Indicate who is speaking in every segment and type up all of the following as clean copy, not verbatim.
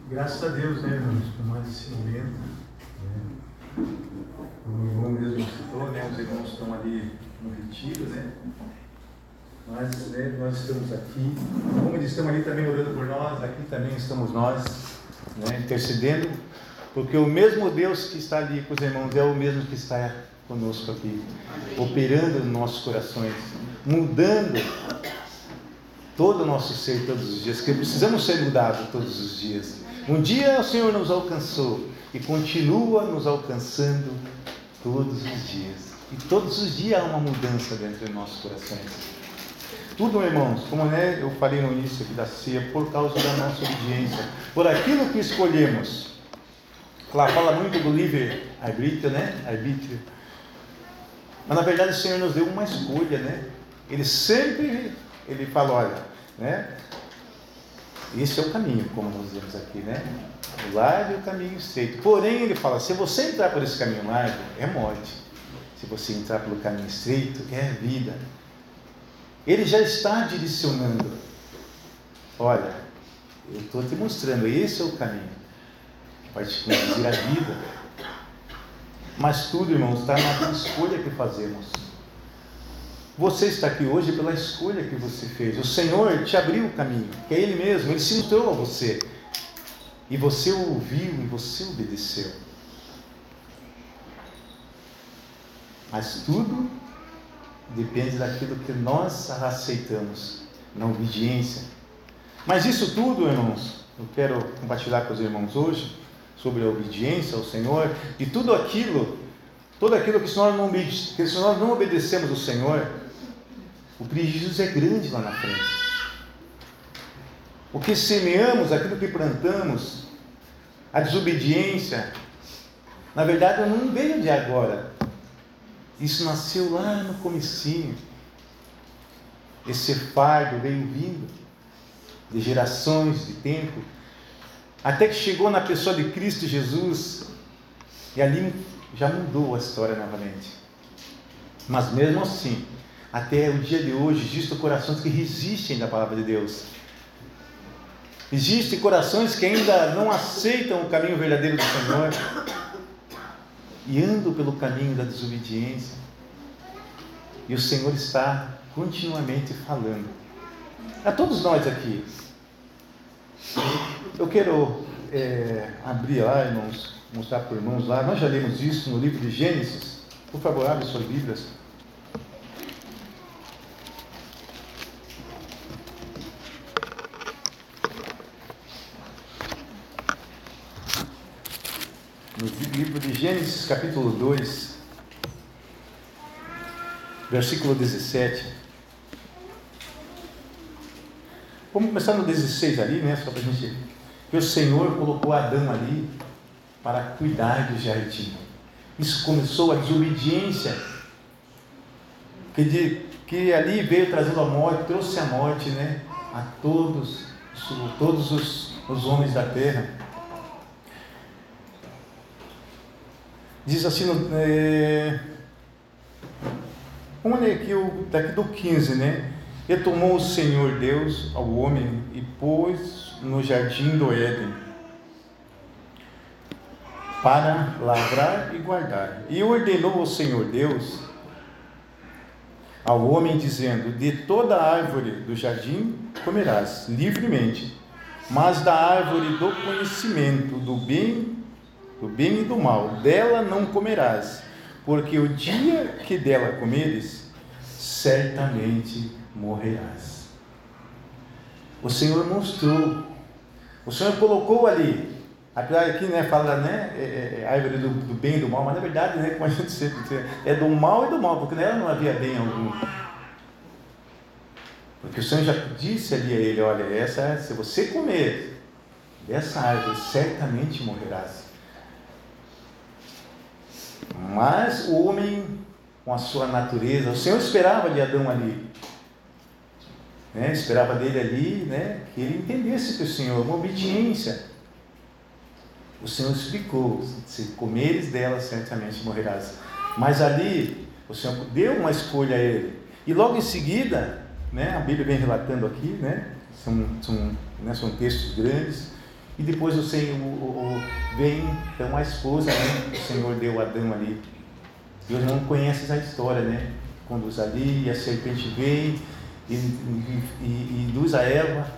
Speaker 1: Graças a Deus, né, irmãos, por mais esse momento. Né? O irmão mesmo citou, né, os irmãos estão ali no retiro, né? Mas né, nós estamos aqui, como eles estão ali também orando por nós, aqui também estamos nós, né, intercedendo, porque o mesmo Deus que está ali com os irmãos é o mesmo que está conosco aqui, operando nos nossos corações, mudando todo o nosso ser todos os dias, que precisamos ser mudados todos os dias. Um dia o Senhor nos alcançou e continua nos alcançando todos os dias. E todos os dias há uma mudança dentro de nossos corações. Tudo, irmãos, como né, eu falei no início aqui da ceia, por causa da nossa obediência, por aquilo que escolhemos. Lá fala muito do livre-arbítrio, né? Arbítrio. Mas na verdade o Senhor nos deu uma escolha, né? Ele fala, olha, né? Esse é o caminho, como nós dizemos aqui, né? O largo e o caminho estreito. Porém, ele fala, se você entrar por esse caminho largo, é morte. Se você entrar pelo caminho estreito, é vida. Ele já está direcionando. Olha, eu estou te mostrando, esse é o caminho. Vai te conduzir à vida. Mas tudo, irmãos, está na escolha que fazemos. Você está aqui hoje pela escolha que você fez. O Senhor te abriu o caminho, que é Ele mesmo, Ele se mostrou a você. E você o ouviu e você obedeceu. Mas tudo depende daquilo que nós aceitamos, na obediência. Mas isso tudo, irmãos, eu quero compartilhar com os irmãos hoje, sobre a obediência ao Senhor, e tudo aquilo que se nós não obedecemos ao Senhor, o prejuízo é grande lá na frente. O que semeamos, aquilo que plantamos, a desobediência, na verdade não veio de agora. Isso nasceu lá no comecinho. Esse fardo veio vindo de gerações, de tempo, até que chegou na pessoa de Cristo Jesus, e ali já mudou a história novamente. Mas mesmo assim, até o dia de hoje, existem corações que resistem da palavra de Deus. Existem corações que ainda não aceitam o caminho verdadeiro do Senhor e andam pelo caminho da desobediência. E o Senhor está continuamente falando a todos nós aqui. Eu quero abrir lá, irmãos, mostrar para os irmãos lá. Nós já lemos isso no livro de Gênesis. Por favor, abre suas Bíblias. No livro de Gênesis, capítulo 2, versículo 17. Vamos começar no 16 ali, né? Só para a gente... Que o Senhor colocou Adão ali para cuidar do jardim. Isso começou a desobediência, que ali veio trazendo a morte, trouxe a morte, né? A todos os homens da terra. Diz assim, vamos ler aqui daqui do 15, né? E tomou o Senhor Deus ao homem e pôs no jardim do Éden para lavrar e guardar. E ordenou o Senhor Deus ao homem, dizendo: de toda a árvore do jardim comerás livremente, mas da árvore do conhecimento do bem e do mal, dela não comerás, porque o dia que dela comeres, certamente morrerás. O Senhor mostrou, o Senhor colocou ali, apesar aqui, né, fala, né, árvore do bem e do mal, mas na verdade, né, como a gente sempre diz, é do mal e do mal, porque nela não havia bem algum. Porque o Senhor já disse ali a ele: olha, se você comer dessa árvore, certamente morrerás. Mas o homem, com a sua natureza, o Senhor esperava de Adão ali, né? Esperava dele ali, né? Que ele entendesse que o Senhor, uma obediência. O Senhor explicou: se comeres dela, certamente morrerás. Mas ali, o Senhor deu uma escolha a ele. E logo em seguida, né? A Bíblia vem relatando aqui, né? São textos grandes.
Speaker 2: E depois o Senhor vem, então a esposa, né? O Senhor deu a Adão ali. E os irmãos conhecem essa história, né? Conduz ali, e a serpente vem e induz a Eva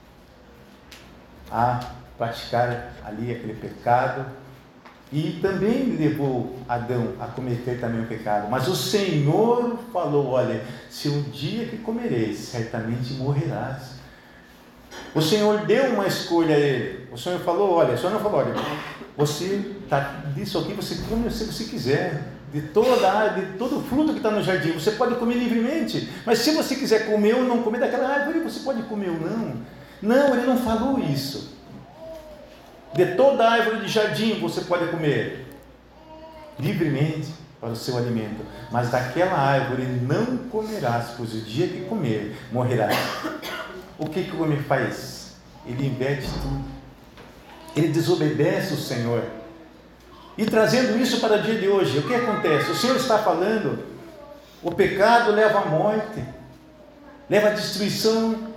Speaker 2: a praticar ali aquele pecado. E também levou Adão a cometer também o pecado. Mas o Senhor falou: olha, se um dia que comereis, certamente morrerás. O Senhor deu uma escolha a ele. O Senhor falou: olha, o Senhor não falou: olha, você disso aqui você come se você quiser, de toda a árvore, de todo o fruto que está no jardim, você pode comer livremente. Mas se você quiser comer ou não comer daquela árvore, você pode comer ou não. Não, ele não falou isso. De toda a árvore de jardim você pode comer livremente para o seu alimento, mas daquela árvore não comerás, pois o dia que comer, morrerás. O que o homem faz? Ele inverte tudo. Ele desobedece o Senhor. E trazendo isso para o dia de hoje, o que acontece? O Senhor está falando, o pecado leva à morte, leva à destruição.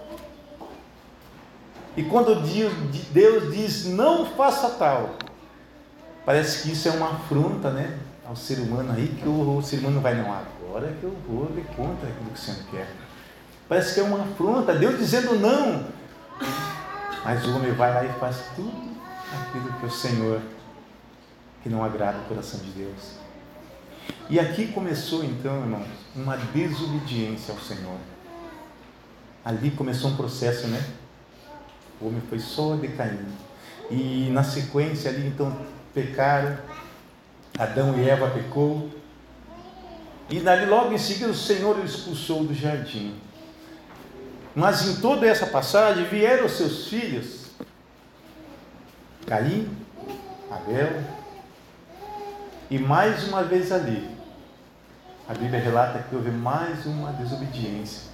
Speaker 2: E quando Deus diz, não faça tal, parece que isso é uma afronta, né, ao ser humano aí, que o ser humano vai, não, agora que eu vou de contra aquilo que o Senhor quer. Parece que é uma afronta, Deus dizendo não, mas o homem vai lá e faz tudo aquilo que o Senhor, que não agrada o coração de Deus. E aqui começou então, irmãos, uma desobediência ao Senhor. Ali começou um processo, né? O homem foi só decaindo. E na sequência ali então pecaram, Adão e Eva pecou. E dali logo em seguida o Senhor o expulsou do jardim. Mas em toda essa passagem vieram os seus filhos, Caim, Abel, e mais uma vez ali, a Bíblia relata que houve mais uma desobediência.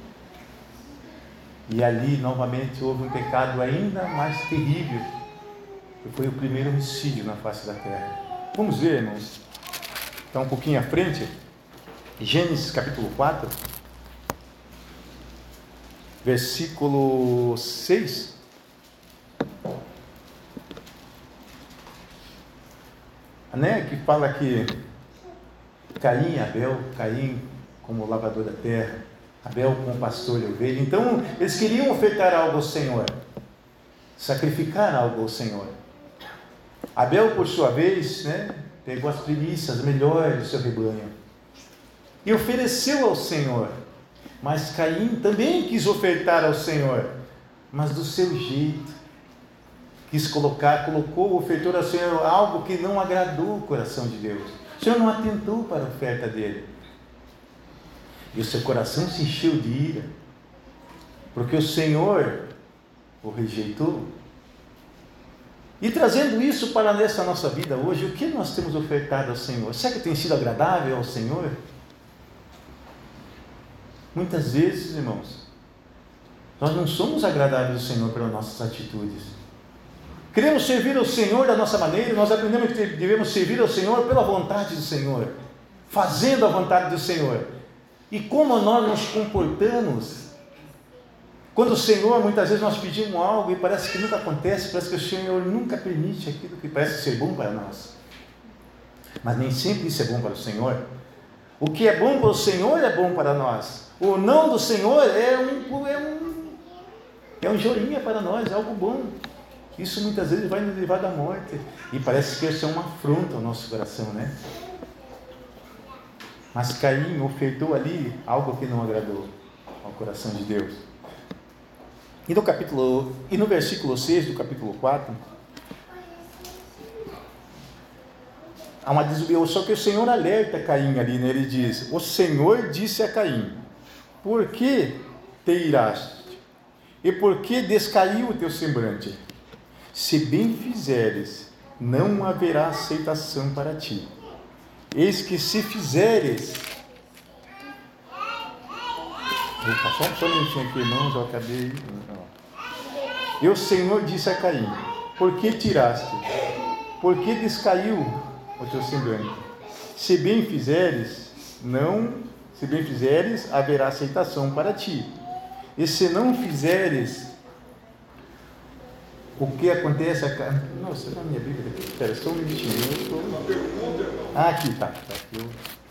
Speaker 2: E ali novamente houve um pecado ainda mais terrível, que foi o primeiro homicídio na face da terra. Vamos ver, irmãos, está um pouquinho à frente, Gênesis capítulo 4, versículo 6. Né, que fala que Caim e Abel, Caim como lavrador da terra, Abel como pastor de ovelha. Então eles queriam ofertar algo ao Senhor, sacrificar algo ao Senhor. Abel, por sua vez, né, pegou as primícias melhores do seu rebanho e ofereceu ao Senhor. Mas Caim também quis ofertar ao Senhor, mas do seu jeito. Colocou o ofertor ao Senhor algo que não agradou o coração de Deus. O Senhor não atentou para a oferta dele. E o seu coração se encheu de ira, porque o Senhor o rejeitou. E trazendo isso para essa nossa vida hoje, o que nós temos ofertado ao Senhor? Será que tem sido agradável ao Senhor? Muitas vezes, irmãos, nós não somos agradáveis ao Senhor pelas nossas atitudes. Queremos servir ao Senhor da nossa maneira, nós aprendemos que devemos servir ao Senhor pela vontade do Senhor, fazendo a vontade do Senhor. E como nós nos comportamos, quando o Senhor, muitas vezes nós pedimos algo e parece que nunca acontece, parece que o Senhor nunca permite aquilo que parece ser bom para nós. Mas nem sempre isso é bom para o Senhor. O que é bom para o Senhor é bom para nós. O não do Senhor é um joinha para nós, é algo bom. Isso muitas vezes vai nos levar da morte. E parece que isso é uma afronta ao nosso coração, né? Mas Caim ofertou ali algo que não agradou ao coração de Deus. E no versículo 6 do capítulo 4, há uma desobediência, só que o Senhor alerta Caim ali, né? Ele diz, o Senhor disse a Caim, por que te iraste? E por que descaiu o teu semblante? Se bem fizeres, não haverá aceitação para ti. Eis que se fizeres... Só um minutinho aqui, irmãos, eu acabei... E o Senhor disse a Caim, por que tiraste? Por que descaiu o teu semblante? Se bem fizeres, haverá aceitação para ti. E se não fizeres, O que acontece? Nossa, na minha Bíblia aqui. Espera, só um minutinho. Aqui, tá. Aqui.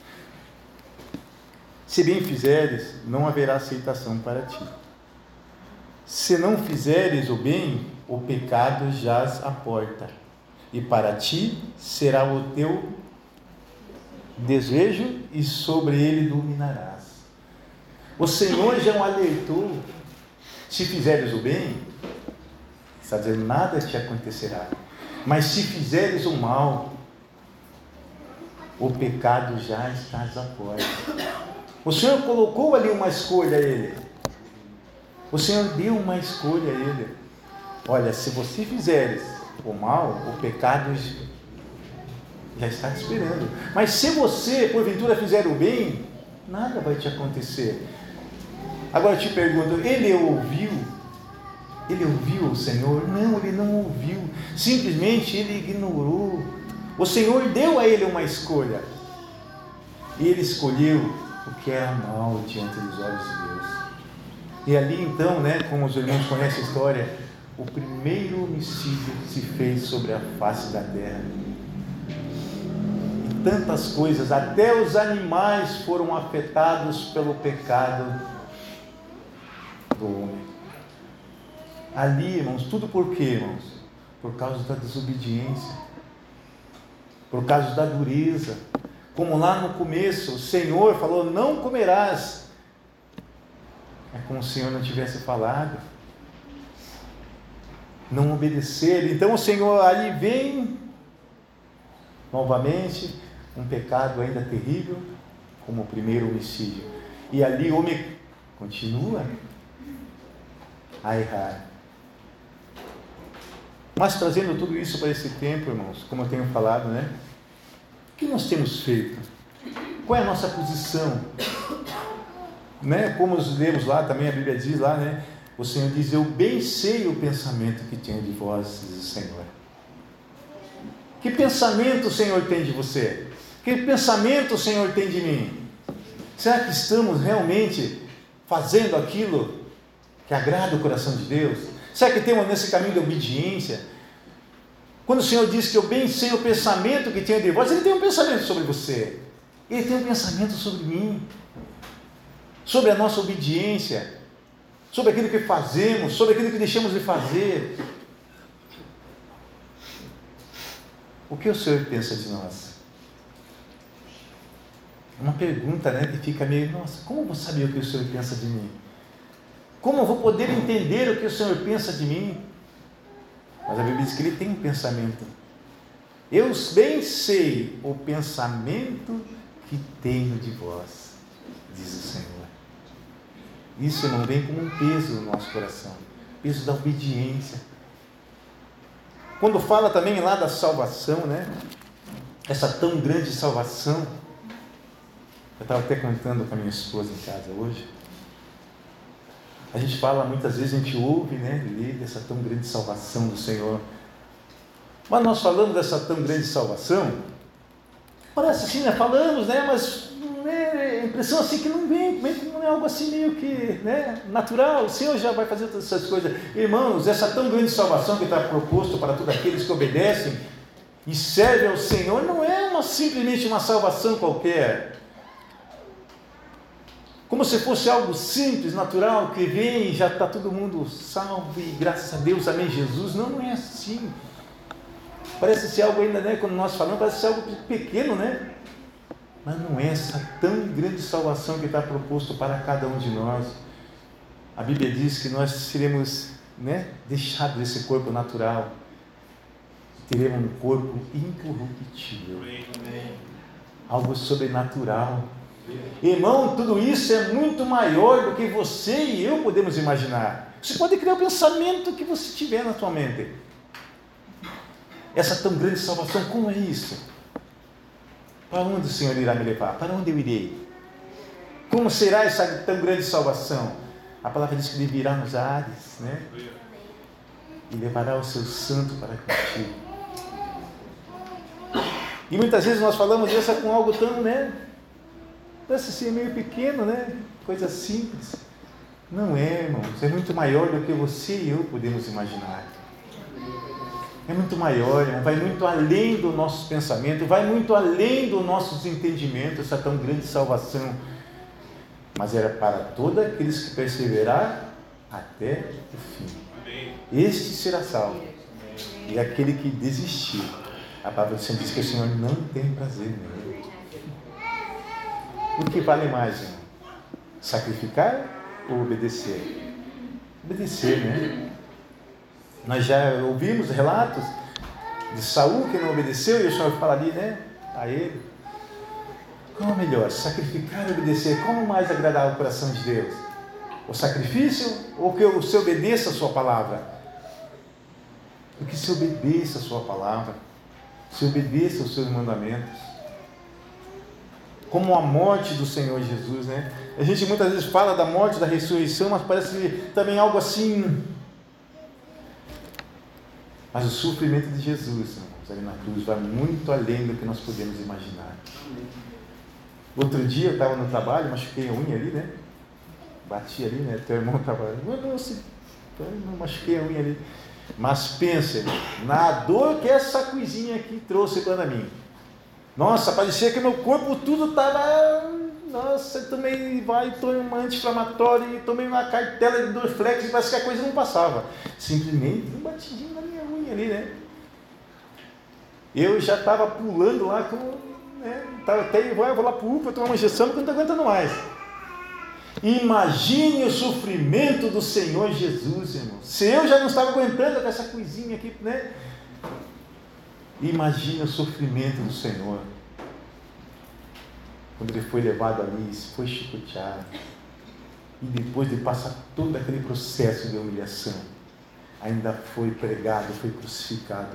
Speaker 2: Se bem fizeres, não haverá aceitação para ti. Se não fizeres o bem, o pecado jaz à porta, e para ti será o teu desejo, e sobre ele dominarás. O Senhor já o alertou: se fizeres o bem, está dizendo, nada te acontecerá. Mas se fizeres o mal, o pecado já está à porta. O Senhor colocou ali uma escolha a ele. O Senhor deu uma escolha a ele. Olha, se você fizeres o mal, o pecado já está te esperando. Mas se você, porventura, fizer o bem, nada vai te acontecer. Agora eu te pergunto, ele ouviu? Ele ouviu o Senhor? Não, ele não ouviu. Simplesmente ele ignorou. O Senhor deu a ele uma escolha. E ele escolheu o que era mal diante dos olhos de Deus. E ali então, como os irmãos conhecem a história, o primeiro homicídio se fez sobre a face da terra. E tantas coisas, até os animais foram afetados pelo pecado do homem. Ali, irmãos, tudo por quê, irmãos? Por causa da desobediência, por causa da dureza. Como lá no começo, o Senhor falou, não comerás. É como se o Senhor não tivesse falado. Não obedecer. Então o Senhor ali vem, novamente, um pecado ainda terrível, como o primeiro homicídio. E ali o homem continua a errar. Mas trazendo tudo isso para esse tempo, irmãos, como eu tenho falado, o que nós temos feito? Qual é a nossa posição? Como nós lemos lá, também a Bíblia diz lá, o Senhor diz, eu bem sei o pensamento que tenho de vós, diz o Senhor. Que pensamento o Senhor tem de você? Que pensamento o Senhor tem de mim? Será que estamos realmente fazendo aquilo que agrada o coração de Deus? Será que temos nesse caminho de obediência? Quando o Senhor diz que eu bem sei o pensamento que tenho de vós, Ele tem um pensamento sobre você. Ele tem um pensamento sobre mim. Sobre a nossa obediência. Sobre aquilo que fazemos, sobre aquilo que deixamos de fazer. O que o Senhor pensa de nós? Uma pergunta, que fica meio, nossa, como eu vou saber o que o Senhor pensa de mim? Como eu vou poder entender o que o Senhor pensa de mim? Mas a Bíblia diz que Ele tem um pensamento. Eu bem sei o pensamento que tenho de vós, diz o Senhor. Isso não vem como um peso no nosso coração, peso da obediência. Quando fala também lá da salvação, essa tão grande salvação, eu estava até comentando com a minha esposa em casa hoje, a gente fala, muitas vezes a gente ouve, ler dessa tão grande salvação do Senhor, mas nós falamos dessa tão grande salvação, parece assim, falamos, mas a impressão assim que não vem, não é algo assim meio que natural, o Senhor já vai fazer todas essas coisas. Irmãos, essa tão grande salvação que está proposto para todos aqueles que obedecem e servem ao Senhor, não é simplesmente uma salvação qualquer, como se fosse algo simples, natural, que vem e já está todo mundo salvo e graças a Deus, amém, Jesus. Não é assim. Parece ser algo ainda, quando nós falamos, parece ser algo pequeno, mas não é essa tão grande salvação que está proposto para cada um de nós. A Bíblia diz que nós seremos deixados desse corpo natural, teremos um corpo incorruptível, algo sobrenatural. Irmão, tudo isso é muito maior do que você e eu podemos imaginar. Você pode criar o pensamento que você tiver na sua mente. Essa tão grande salvação, como é isso? Para onde o Senhor irá me levar? Para onde eu irei? Como será essa tão grande salvação? A palavra diz que Ele virá nos ares, e levará o seu santo para contigo. E muitas vezes nós falamos isso com algo tão, parece ser meio pequeno, coisa simples. Não é, irmãos, é muito maior do que você e eu podemos imaginar. é muito maior, irmão, vai muito além do nosso pensamento, vai muito além dos nossos entendimentos, essa tão grande salvação. Mas era para todos aqueles que perseverar até o fim. Este será salvo. E aquele que desistir, a palavra do Senhor diz que o Senhor não tem prazer nele. O que vale mais, irmão? Sacrificar ou obedecer? Obedecer, né? Nós já ouvimos relatos de Saul que não obedeceu, e o Senhor fala ali, né, a ele. Qual é melhor? Sacrificar ou obedecer? Como mais agradar o coração de Deus? O sacrifício ou que você obedeça a sua palavra? Que se obedeça a sua palavra, se obedeça aos seus mandamentos. Como a morte do Senhor Jesus, né? A gente muitas vezes fala da morte, da ressurreição, mas parece também algo assim. Mas o sofrimento de Jesus, irmãos, ali na cruz, vai muito além do que nós podemos imaginar. Outro dia eu estava no trabalho, machuquei a unha ali, né? Bati ali, né? Teu irmão estava, não machuquei a unha ali. Mas pensa na dor que essa coisinha aqui trouxe para mim. Nossa, parecia que meu corpo tudo estava. Nossa, eu tomei um anti-inflamatório, tomei uma cartela de Dorflex e parece que a coisa não passava. Simplesmente um batidinho na minha unha ali, né? Eu já estava pulando lá, vou lá para o UPA tomar uma injeção porque eu não estou aguentando mais. Imagine o sofrimento do Senhor Jesus, irmão. Se eu já não estava aguentando com essa coisinha aqui, né? Imagine o sofrimento do Senhor. Quando ele foi levado ali, foi chicoteado. E depois de passar todo aquele processo de humilhação, ainda foi pregado, foi crucificado.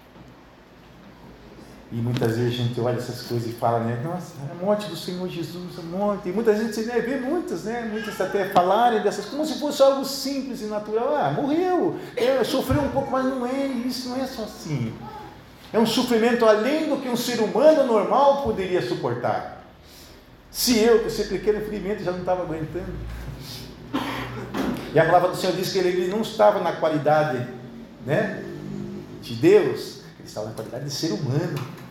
Speaker 2: E muitas vezes a gente olha essas coisas e fala, né? Nossa, a morte do Senhor Jesus, a morte. E muitas vezes você vê muitas até falarem dessas coisas como se fosse algo simples e natural. Ah, morreu, sofreu um pouco, mas não é isso, não é só assim. É um sofrimento além do que um ser humano normal poderia suportar. Se eu, com esse pequeno ferimento, já não estava aguentando. E a palavra do Senhor diz que ele não estava na qualidade, né, de Deus, ele estava na qualidade de ser humano.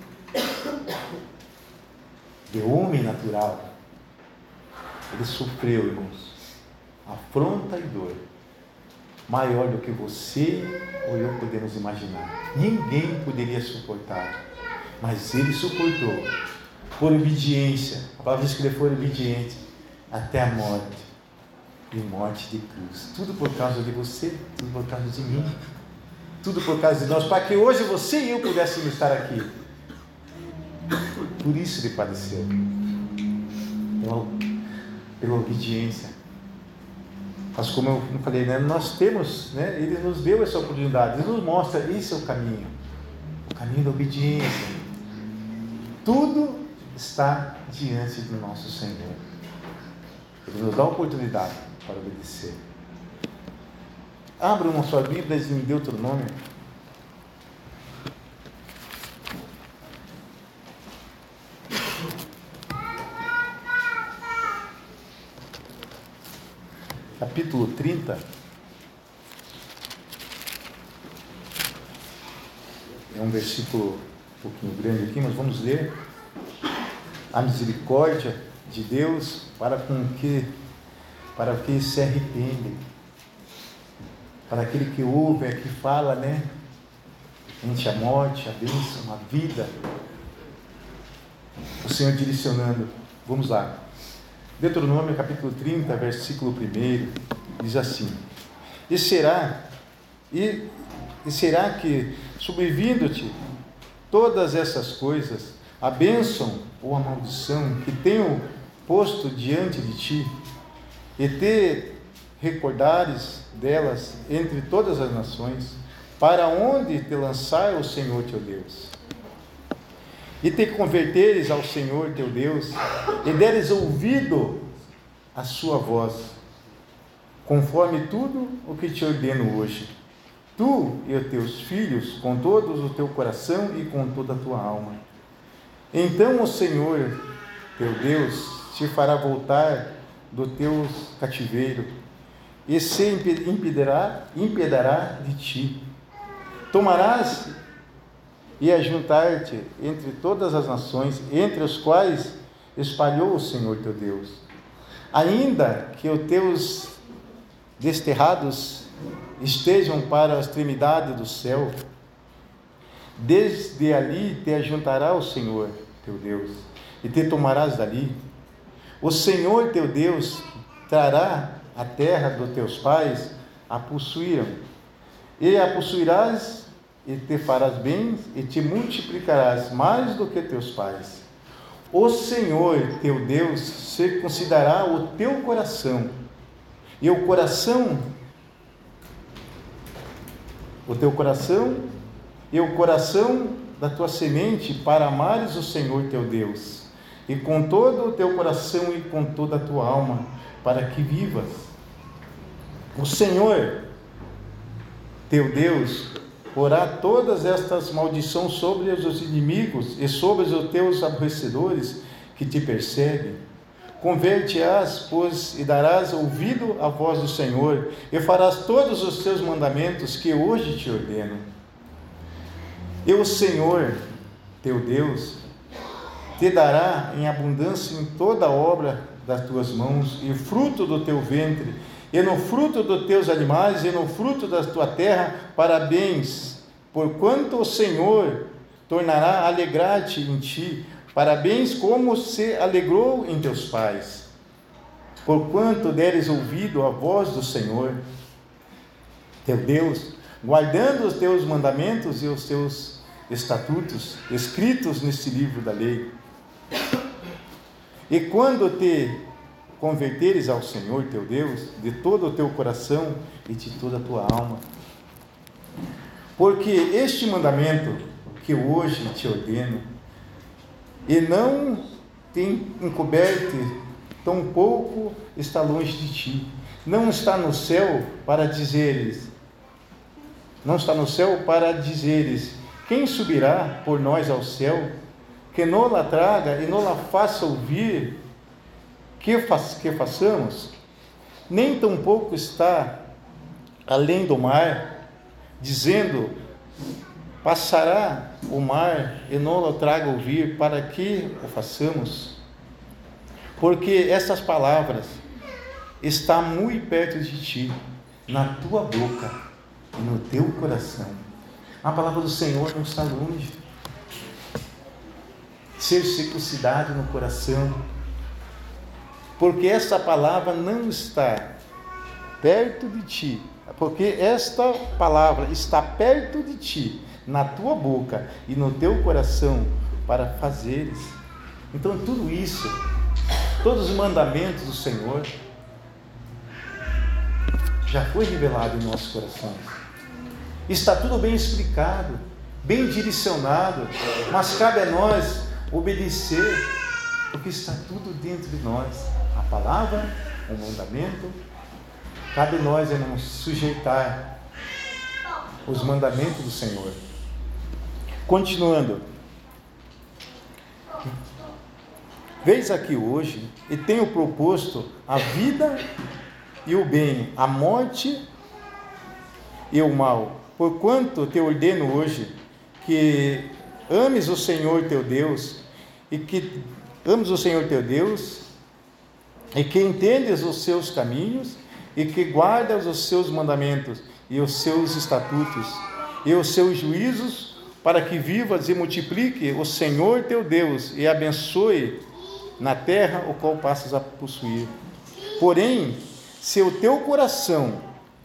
Speaker 2: De homem natural. Ele sofreu, irmãos, afronta e dor maior do que você ou eu podemos imaginar. Ninguém poderia suportar, mas ele suportou por obediência. A palavra diz que ele foi obediente até a morte, e morte de cruz. Tudo por causa de você, tudo por causa de mim, tudo por causa de nós, para que hoje você e eu pudéssemos estar aqui. Por isso ele padeceu, pela obediência. Mas como eu falei, né, nós temos, né, ele nos deu essa oportunidade, ele nos mostra, esse é o caminho da obediência. Tudo está diante do nosso Senhor. Ele nos dá a oportunidade para obedecer. Abra uma sua Bíblia em Deuteronômio. Capítulo 30. É um versículo um pouquinho grande aqui, mas vamos ler. A misericórdia de Deus para que se arrependem, para aquele que ouve, que fala, né, entre a morte, a bênção, a vida, o Senhor direcionando. Vamos lá. Deuteronômio capítulo 30, versículo 1, diz assim: E será que, sobrevindo-te todas essas coisas, a bênção ou a maldição que tenho posto diante de ti, e te recordares delas entre todas as nações, para onde te lançar o Senhor teu Deus, e te converteres ao Senhor teu Deus, e deres ouvido à sua voz, conforme tudo o que te ordeno hoje, tu e os teus filhos, com todo o teu coração e com toda a tua alma. Então o Senhor teu Deus te fará voltar do teu cativeiro, e se impedirá de ti, Tomarás e ajuntar-te entre todas as nações, entre as quais espalhou o Senhor teu Deus. Ainda que os teus desterrados estejam para a extremidade do céu, desde ali te ajuntará o Senhor teu Deus, e te tomarás dali. O Senhor teu Deus trará a terra dos teus pais a possuíram, e a possuirás, e te farás bem, e te multiplicarás mais do que teus pais. O Senhor teu Deus circuncidará o teu coração, e o coração da tua semente, para amares o Senhor teu Deus, e com todo o teu coração e com toda a tua alma, para que vivas. O Senhor teu Deus porá todas estas maldições sobre os inimigos e sobre os teus aborrecedores que te perseguem. Converte-as, pois, e darás ouvido à voz do Senhor, e farás todos os seus mandamentos que hoje te ordeno. E o Senhor teu Deus te dará em abundância em toda a obra das tuas mãos, e fruto do teu ventre, e no fruto dos teus animais, e no fruto da tua terra, para bens, porquanto o Senhor tornará a alegrar-te em ti, para bens como se alegrou em teus pais, porquanto deres ouvido à voz do Senhor teu Deus, guardando os teus mandamentos e os teus estatutos, escritos neste livro da lei. E quando te converteres ao Senhor teu Deus, de todo o teu coração e de toda a tua alma, porque este mandamento que hoje te ordeno, e não tem encoberto, tampouco está longe de ti, não está no céu para dizeres, quem subirá por nós ao céu, que nos-la traga e nos-la faça ouvir, que façamos? Nem tampouco está além do mar, dizendo, passará o mar e nos-la traga ouvir, para que o façamos? Porque essas palavras estão muito perto de ti, na tua boca e no teu coração. A palavra do Senhor não está longe. Ser circuncidado no coração, porque essa palavra não está perto de ti, porque esta palavra está perto de ti, na tua boca e no teu coração, para fazeres. Então tudo isso, todos os mandamentos do Senhor, já foi revelado em nossos corações. Está tudo bem explicado, bem direcionado, mas cabe a nós obedecer, porque está tudo dentro de nós. A palavra, o mandamento, cabe a nós nos sujeitar os mandamentos do Senhor. Continuando, veis aqui hoje, e tenho proposto a vida e o bem, a morte e o mal. Porquanto te ordeno hoje que ames o Senhor teu Deus, e que entendes os seus caminhos, e que guardas os seus mandamentos, e os seus estatutos, e os seus juízos, para que vivas e multiplique o Senhor teu Deus, e abençoe na terra o qual passas a possuir. Porém, se o teu coração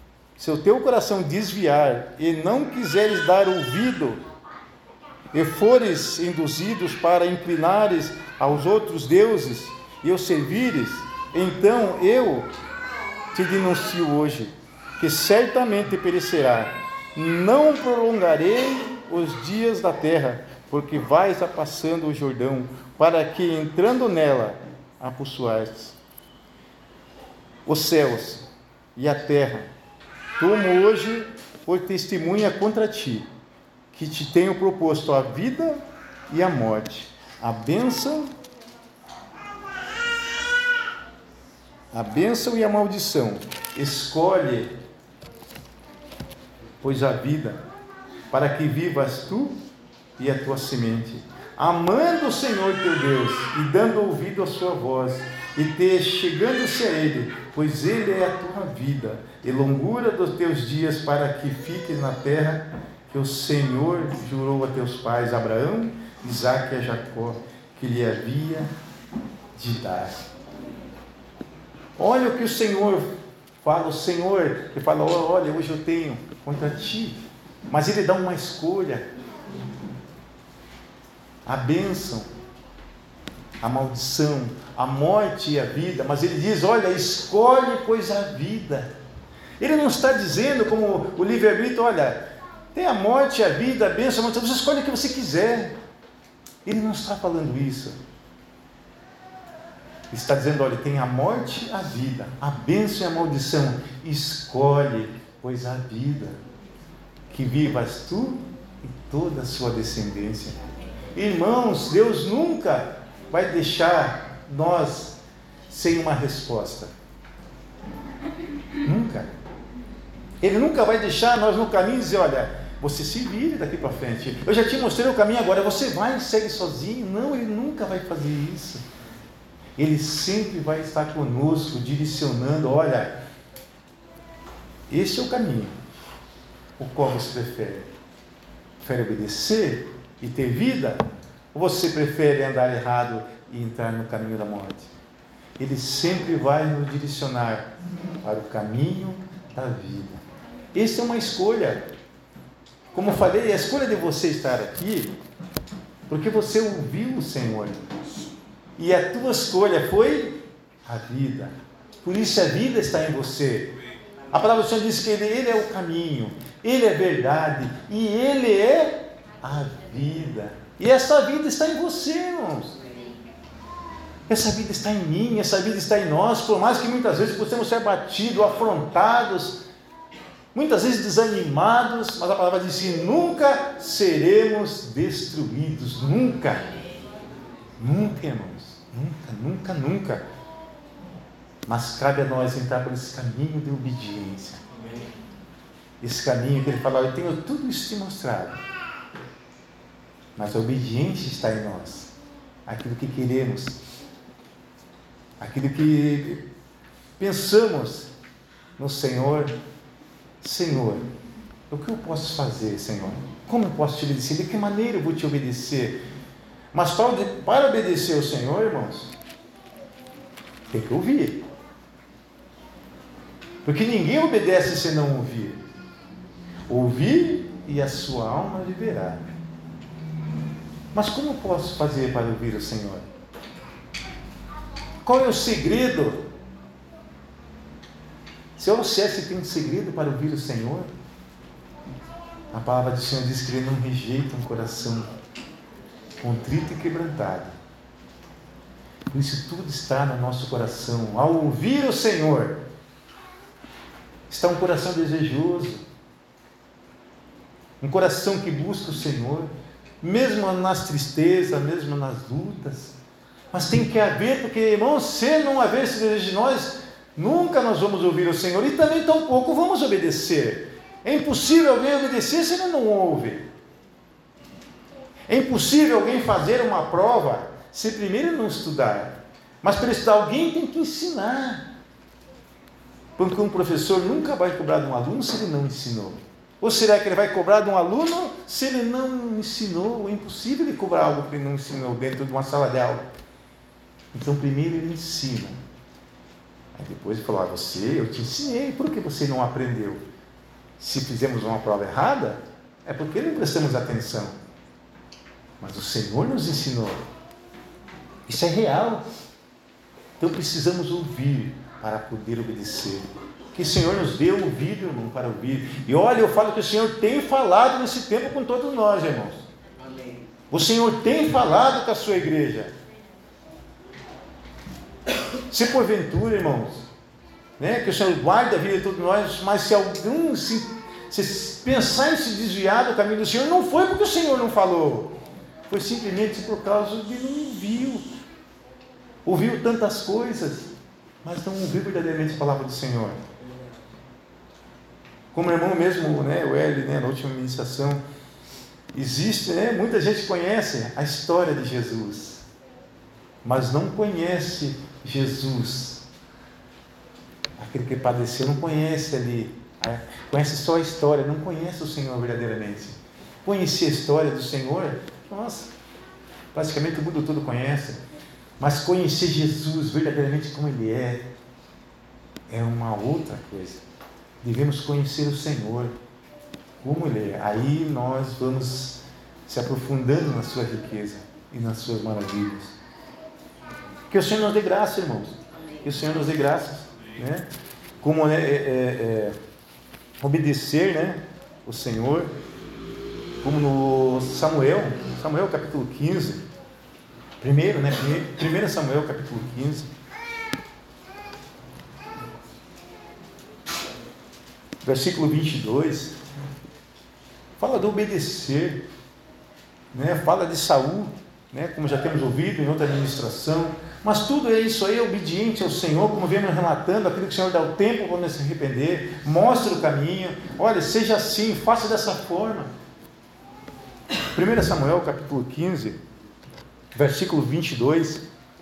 Speaker 2: desviar, e não quiseres dar ouvido, e fores induzidos para inclinares aos outros deuses, e os servires, então eu te denuncio hoje, que certamente perecerá. Não prolongarei os dias da terra, porque vais a passando o Jordão, para que entrando nela a possuais. Os céus e a terra tomo hoje por testemunha contra ti, que te tenho proposto a vida e a morte, a bênção e a maldição. Escolhe, pois, a vida, para que vivas tu e a tua semente, amando o Senhor teu Deus e dando ouvido à sua voz, e chegando-se a Ele, pois Ele é a tua vida e longura dos teus dias, para que fiques na terra que o Senhor jurou a teus pais, Abraão, Isaque e a Jacó, que lhe havia de dar. Olha o que o Senhor fala, o Senhor que fala, olha, hoje eu tenho contra ti, mas Ele dá uma escolha, a bênção, a maldição, a morte e a vida, mas Ele diz, olha, escolhe pois a vida. Ele não está dizendo como o livre-arbítrio, olha, tem a morte, a vida, a bênção, a maldição, você escolhe o que você quiser. Ele não está falando isso. Ele está dizendo, olha, tem a morte, a vida, a bênção e a maldição, escolhe pois a vida, que vivas tu e toda a sua descendência. Irmãos, Deus nunca vai deixar nós sem uma resposta. Nunca. Ele nunca vai deixar nós no caminho e dizer, olha, você se vire daqui para frente. Eu já te mostrei o caminho, agora você vai e segue sozinho. Não, Ele nunca vai fazer isso. Ele sempre vai estar conosco, direcionando, olha, esse é o caminho. O qual você prefere? Prefere obedecer e ter vida? Ou você prefere andar errado e entrar no caminho da morte? Ele sempre vai nos direcionar para o caminho da vida. Essa é uma escolha. Como eu falei, a escolha de você estar aqui, porque você ouviu o Senhor. E a tua escolha foi a vida. Por isso a vida está em você. A palavra do Senhor diz que Ele é o caminho, Ele é a verdade e Ele é a vida. E essa vida está em você, irmãos. Essa vida está em mim, essa vida está em nós, por mais que muitas vezes possamos ser abatidos, afrontados, muitas vezes desanimados, mas a palavra diz que nunca seremos destruídos, nunca, nunca, irmãos, nunca, nunca, nunca. Mas cabe a nós entrar por esse caminho de obediência, esse caminho que Ele fala, eu tenho tudo isso te mostrado, mas a obediência está em nós, aquilo que queremos, aquilo que pensamos no Senhor. Senhor, o que eu posso fazer, Senhor? Como eu posso te obedecer? De que maneira eu vou te obedecer? Mas para obedecer ao Senhor, irmãos, tem que ouvir. Porque ninguém obedece se não ouvir. Ouvir e a sua alma viverá. Mas como eu posso fazer para ouvir o Senhor? Qual é o segredo? Se eu dissesse que tem um segredo para ouvir o Senhor, a palavra do Senhor diz que Ele não rejeita um coração contrito e quebrantado. Por isso tudo está no nosso coração. Ao ouvir o Senhor, está um coração desejoso, um coração que busca o Senhor, mesmo nas tristezas, mesmo nas lutas. Mas tem que haver, porque, irmãos, se não haver esse desejo de nós, nunca nós vamos ouvir o Senhor e também tampouco vamos obedecer. É impossível alguém obedecer se ele não ouve. É impossível alguém fazer uma prova se primeiro não estudar. Mas para estudar, alguém tem que ensinar. Porque um professor nunca vai cobrar de um aluno se ele não ensinou. Ou será que ele vai cobrar de um aluno se ele não ensinou? É impossível ele cobrar algo que ele não ensinou dentro de uma sala de aula. Então primeiro ele ensina. Aí depois ele falou, eu te ensinei, por que você não aprendeu? Se fizemos uma prova errada, é porque não prestamos atenção. Mas o Senhor nos ensinou. Isso é real. Então precisamos ouvir para poder obedecer. Que o Senhor nos dê ouvido, irmão, para ouvir. E olha, eu falo que o Senhor tem falado nesse tempo com todos nós, irmãos. Amém. O Senhor tem falado com a sua igreja. Se porventura, irmãos, que o Senhor guarde a vida de todos nós, mas se algum se pensar em se desviar do caminho do Senhor, não foi porque o Senhor não falou, foi simplesmente por causa de não ouviu tantas coisas, mas não ouviu verdadeiramente a palavra do Senhor. Como o irmão mesmo, o Hélio, na última ministração, Existe, né? Muita gente conhece a história de Jesus, mas não conhece Jesus. Aquele que padeceu não conhece ali, conhece só a história, não conhece o Senhor verdadeiramente. Conhecer a história do Senhor, nossa, praticamente o mundo todo conhece, mas conhecer Jesus verdadeiramente como Ele é uma outra coisa. Devemos conhecer o Senhor como Ele é. Aí nós vamos se aprofundando na sua riqueza e nas suas maravilhas. Que o Senhor nos dê graça, irmãos. Que o Senhor nos dê graça, né? Como obedecer, né, o Senhor, como no Samuel capítulo 15, primeiro, né, 1 Samuel capítulo 15, versículo 22, fala do obedecer, né, fala de Saul, né, como já temos ouvido em outra administração, mas tudo é isso aí, obediente ao Senhor, como vemos relatando, aquilo que o Senhor dá o tempo para nos se arrepender, mostra o caminho, olha, seja assim, faça dessa forma. 1 Samuel capítulo 15, versículo 22,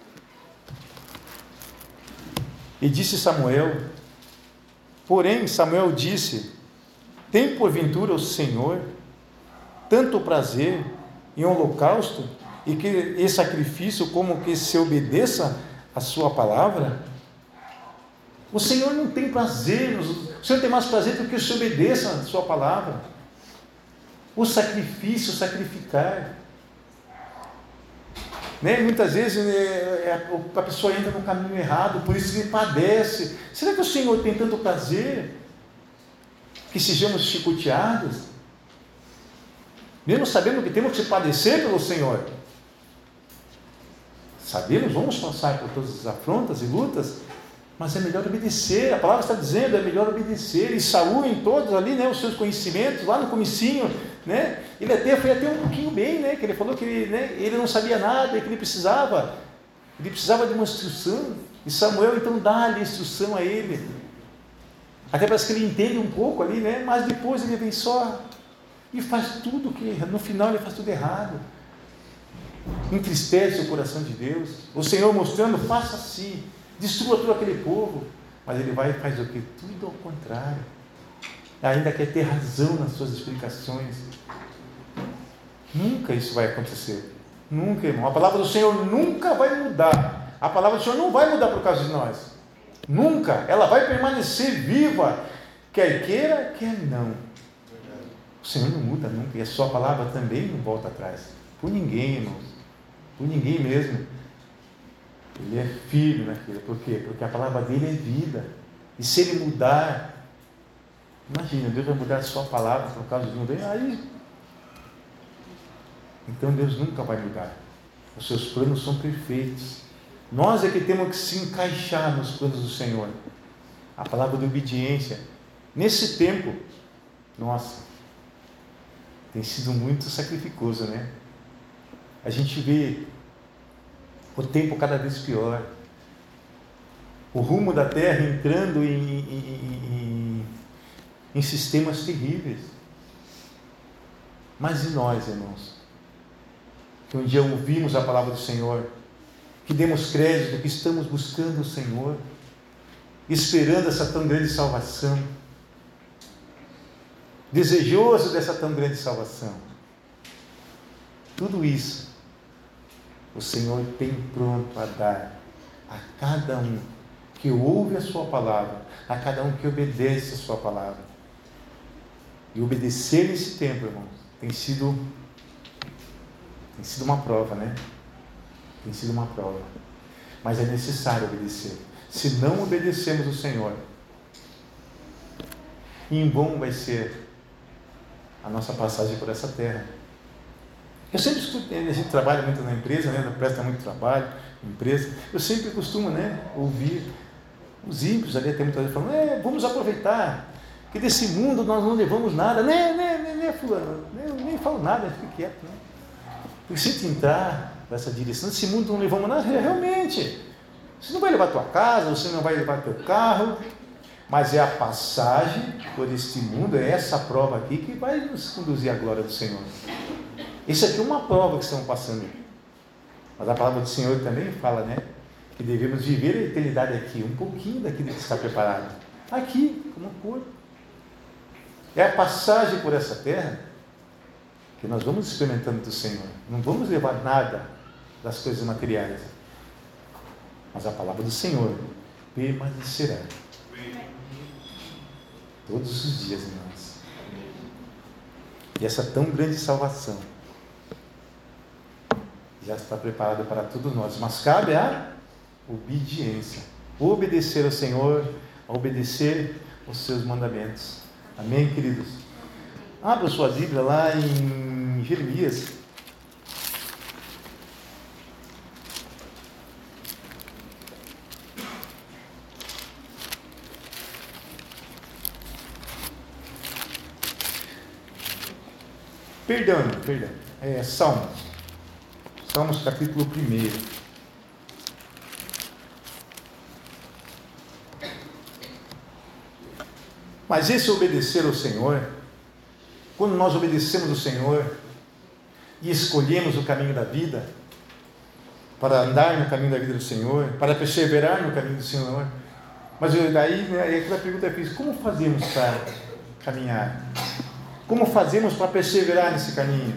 Speaker 2: e disse Samuel, porém Samuel disse, tem porventura o Senhor tanto prazer em holocausto e sacrifício como que se obedeça a sua palavra? O Senhor não tem prazer, o Senhor tem mais prazer do que se obedeça a sua palavra. O sacrifício, sacrificar, né? Muitas vezes a pessoa entra no caminho errado, por isso ele padece. Será que o Senhor tem tanto prazer que sejamos chicoteados, mesmo sabendo que temos que padecer pelo Senhor? Sabemos, vamos passar por todas as afrontas e lutas, mas é melhor obedecer. A palavra está dizendo, é melhor obedecer. E Saul, em todos ali, né, os seus conhecimentos, lá no comecinho, né, ele foi até um pouquinho bem, né, que ele falou que ele não sabia nada, que ele precisava de uma instrução, e Samuel então dá-lhe instrução a ele, até parece que ele entende um pouco ali, né, mas depois ele vem só e faz tudo, que no final ele faz tudo errado, entristece o coração de Deus, o Senhor mostrando, faça assim, destrua todo aquele povo, mas ele vai e faz o que? Tudo ao contrário, ainda quer ter razão nas suas explicações. Nunca isso vai acontecer, nunca, irmão. A palavra do Senhor nunca vai mudar, a palavra do Senhor não vai mudar por causa de nós, nunca, ela vai permanecer viva, quer queira, quer não. O Senhor não muda nunca, e a sua palavra também não volta atrás, por ninguém, irmãos, por ninguém mesmo. Ele é firme naquilo, por quê? Porque a palavra dele é vida, e se ele mudar, imagina, Deus vai mudar a sua palavra por causa de um bem, aí, então Deus nunca vai mudar, os seus planos são perfeitos, nós é que temos que se encaixar nos planos do Senhor. A palavra de obediência, nesse tempo, nossa, tem sido muito sacrificoso, né? A gente vê o tempo cada vez pior, o rumo da terra entrando em sistemas terríveis. Mas e nós, irmãos, que um dia ouvimos a palavra do Senhor, que demos crédito, que estamos buscando o Senhor, esperando essa tão grande salvação, desejoso dessa tão grande salvação, tudo isso o Senhor tem pronto a dar a cada um que ouve a sua palavra, a cada um que obedece a sua palavra. E obedecer nesse tempo, irmãos, tem sido uma prova, né? Tem sido uma prova. Mas é necessário obedecer. Se não obedecermos o Senhor, em vão vai ser a nossa passagem por essa terra. Eu sempre escuto, a gente trabalha muito na empresa, né? Presta muito trabalho, empresa. Eu sempre costumo, né, ouvir os ímpios ali, até muitas vezes falando, vamos aproveitar, que desse mundo nós não levamos nada, fulano, nem falo nada, fique quieto, né? Porque se te entrar nessa direção, desse mundo não levamos nada, realmente, você não vai levar a tua casa, você não vai levar teu carro, mas é a passagem por este mundo, é essa prova aqui que vai nos conduzir à glória do Senhor. Isso aqui é uma prova que estamos passando. Mas a palavra do Senhor também fala, né? Que devemos viver a eternidade aqui, um pouquinho daquilo que está preparado. Aqui, como corpo. É a passagem por essa terra que nós vamos experimentando do Senhor. Não vamos levar nada das coisas materiais. Mas a palavra do Senhor permanecerá. Todos os dias, irmãos. E essa tão grande salvação já está preparada para todos nós. Mas cabe a obediência. Obedecer ao Senhor, obedecer aos seus mandamentos. Amém, queridos? Abra sua Bíblia lá em Jeremias. Perdão. Salmos capítulo 1. Mas esse obedecer ao Senhor, quando nós obedecemos ao Senhor e escolhemos o caminho da vida, para andar no caminho da vida do Senhor, para perseverar no caminho do Senhor, mas daí, né, aquela pergunta é fiz, como fazemos para caminhar? Como fazemos para perseverar nesse caminho?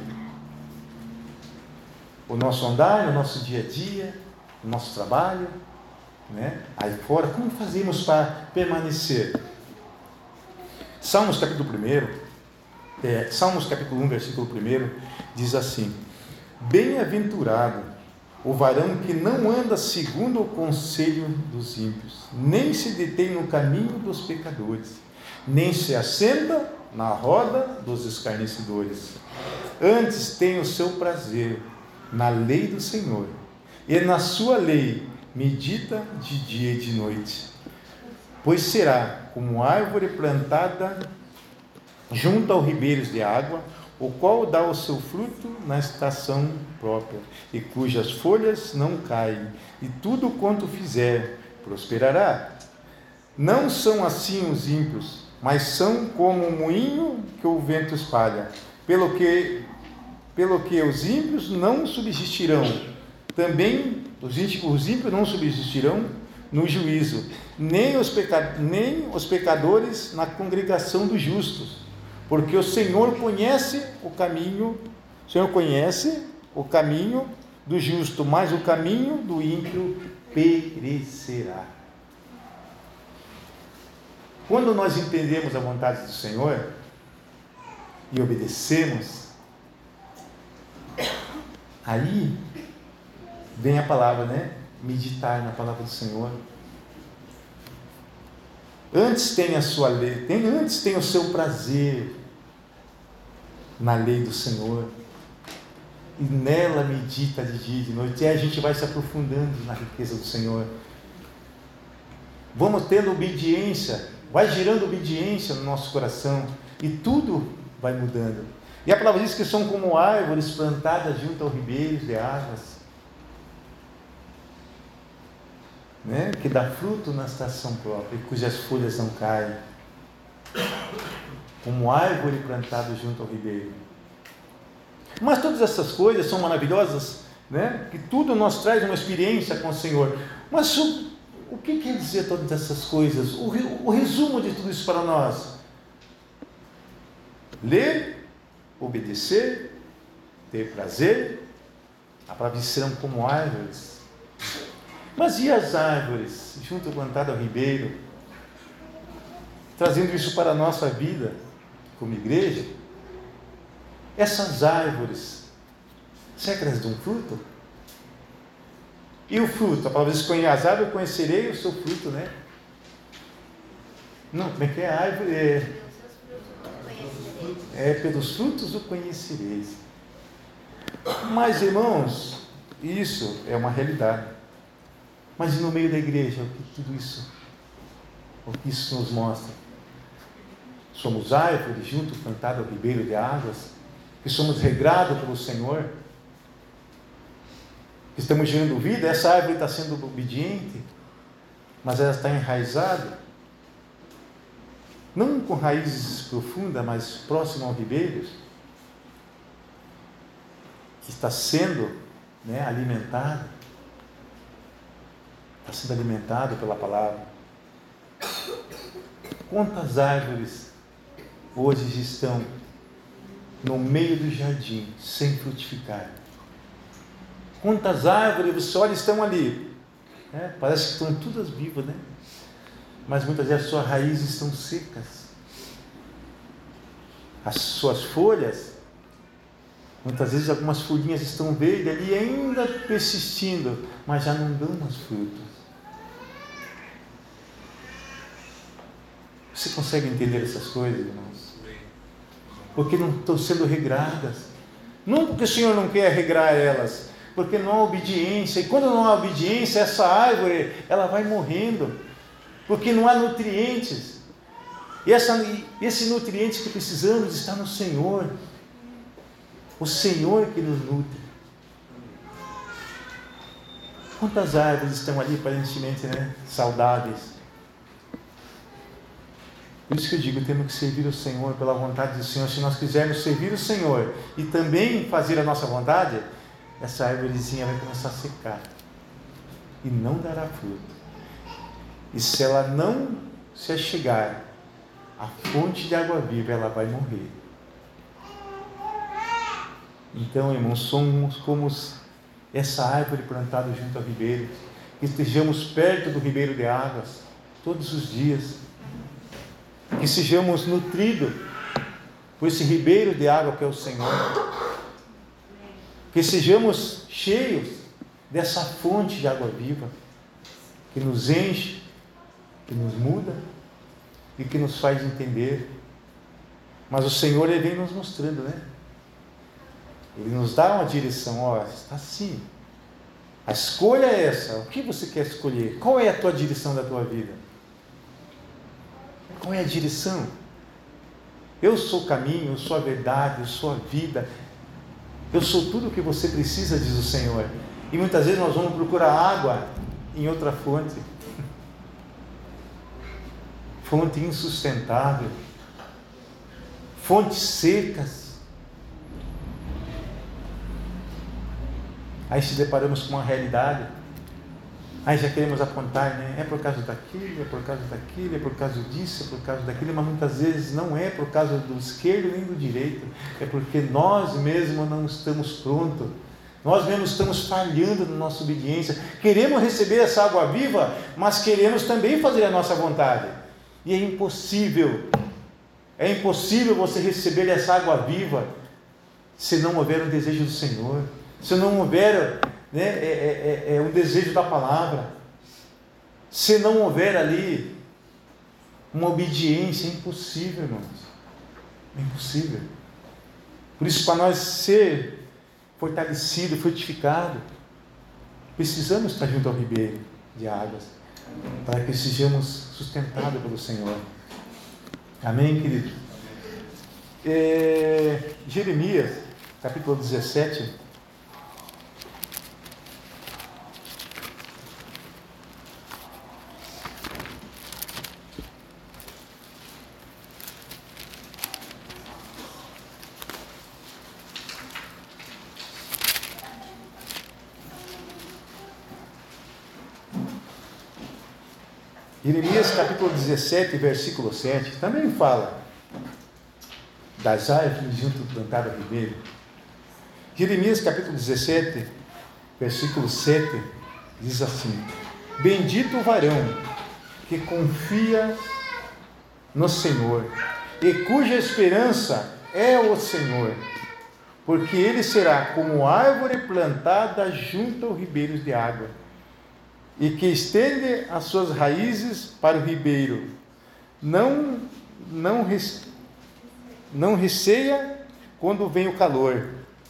Speaker 2: O nosso andar, o nosso dia a dia, o nosso trabalho, né? Aí fora, como fazemos para permanecer? Salmos capítulo 1, Salmos capítulo 1, versículo 1, diz assim: Bem-aventurado o varão que não anda segundo o conselho dos ímpios, nem se detém no caminho dos pecadores, nem se assenta na roda dos escarnecedores. Antes tem o seu prazer na lei do Senhor, e na sua lei medita de dia e de noite. Pois será como árvore plantada junto aos ribeiros de água, o qual dá o seu fruto na estação própria, e cujas folhas não caem, e tudo quanto fizer prosperará. Não são assim os ímpios, mas são como um moinho que o vento espalha. Pelo que os ímpios não subsistirão, também os ímpios não subsistirão no juízo, nem os pecadores na congregação dos justos, porque o Senhor conhece o caminho do justo, mas o caminho do ímpio perecerá. Quando nós entendemos a vontade do Senhor e obedecemos, aí vem a palavra, né? Meditar na palavra do Senhor. Antes tem a sua lei, antes tem o seu prazer na lei do Senhor, e nela medita de dia e de noite, e aí a gente vai se aprofundando na riqueza do Senhor. Vamos tendo obediência, vai girando obediência no nosso coração, e tudo vai mudando. E a palavra diz que são como árvores plantadas junto aos ribeiros de águas, né? Que dá fruto na estação própria, e cujas folhas não caem. Como árvore plantada junto ao ribeiro. Mas todas essas coisas são maravilhosas, né? Que tudo nos traz uma experiência com o Senhor. Mas o que quer dizer todas essas coisas? O resumo de tudo isso para nós: ler, obedecer, ter prazer. A palavra diz: serão como árvores. Mas e as árvores junto plantadas ao ribeiro? Trazendo isso para a nossa vida como igreja, essas árvores, será que elas dão fruto? E o fruto? A palavra diz: as árvores conhecerei o seu fruto, né? Não, como é que é a árvore? Pelos frutos o conhecereis. Mas, irmãos, isso é uma realidade. Mas e no meio da igreja, o que isso nos mostra? Somos árvores junto plantadas ao ribeiro de águas, que somos regrados pelo Senhor, que estamos gerando vida. Essa árvore está sendo obediente, mas ela está enraizada, não com raízes profundas, mas próxima aos ribeiros. que está sendo, alimentado, está sendo alimentado pela palavra. Quantas árvores hoje estão no meio do jardim sem frutificar? Quantas árvores, você olha, estão ali, parece que estão todas vivas, mas muitas vezes as suas raízes estão secas, as suas folhas, muitas vezes algumas folhinhas estão verdes ali ainda persistindo, mas já não dão mais frutos. Você consegue entender essas coisas, irmãos? Porque não estão sendo regradas. Não porque o Senhor não quer regrar elas, porque não há obediência. E quando não há obediência, essa árvore, ela vai morrendo, porque não há nutrientes. E esse nutriente que precisamos está no Senhor. O Senhor que nos nutre. Quantas árvores estão ali aparentemente, saudáveis? Por isso que eu digo, temos que servir o Senhor pela vontade do Senhor. Se nós quisermos servir o Senhor e também fazer a nossa vontade, essa árvorezinha vai começar a secar e não dará fruto. E se ela não se achegar à fonte de água viva, ela vai morrer. Então, irmãos, somos como essa árvore plantada junto ao ribeiro, que estejamos perto do ribeiro de águas todos os dias, que sejamos nutridos por esse ribeiro de água que é o Senhor, que sejamos cheios dessa fonte de água viva, que nos enche, que nos muda e que nos faz entender. Mas o Senhor, Ele vem nos mostrando, Ele nos dá uma direção, está assim, a escolha é essa, o que você quer escolher? Qual é a tua direção da tua vida? Qual é a direção? Eu sou o caminho, eu sou a verdade, eu sou a vida, eu sou tudo o que você precisa, diz o Senhor. E muitas vezes nós vamos procurar água em outra fonte, fonte insustentável, fontes secas. Aí se deparamos com uma realidade, aí já queremos apontar, é por causa daquilo, é por causa daquilo, é por causa disso, é por causa daquilo, mas muitas vezes não é por causa do esquerdo nem do direito, é porque nós mesmos não estamos prontos, nós mesmos estamos falhando na nossa obediência. Queremos receber essa água viva, mas queremos também fazer a nossa vontade, e é impossível você receber essa água viva se não houver um desejo do Senhor, se não houver um desejo da palavra, se não houver ali uma obediência. É impossível, irmãos, é impossível. Por isso, para nós ser fortalecido, fortificado, precisamos estar junto ao ribeiro de águas, para que sejamos sustentados pelo Senhor. Amém, querido? Jeremias, capítulo 17. Jeremias capítulo 17, versículo 7, também fala das árvores junto plantadas ao ribeiro. Jeremias capítulo 17, versículo 7, diz assim: bendito o varão que confia no Senhor e cuja esperança é o Senhor, porque ele será como árvore plantada junto aos ribeiros de água, e que estende as suas raízes para o ribeiro, não receia quando vem o calor,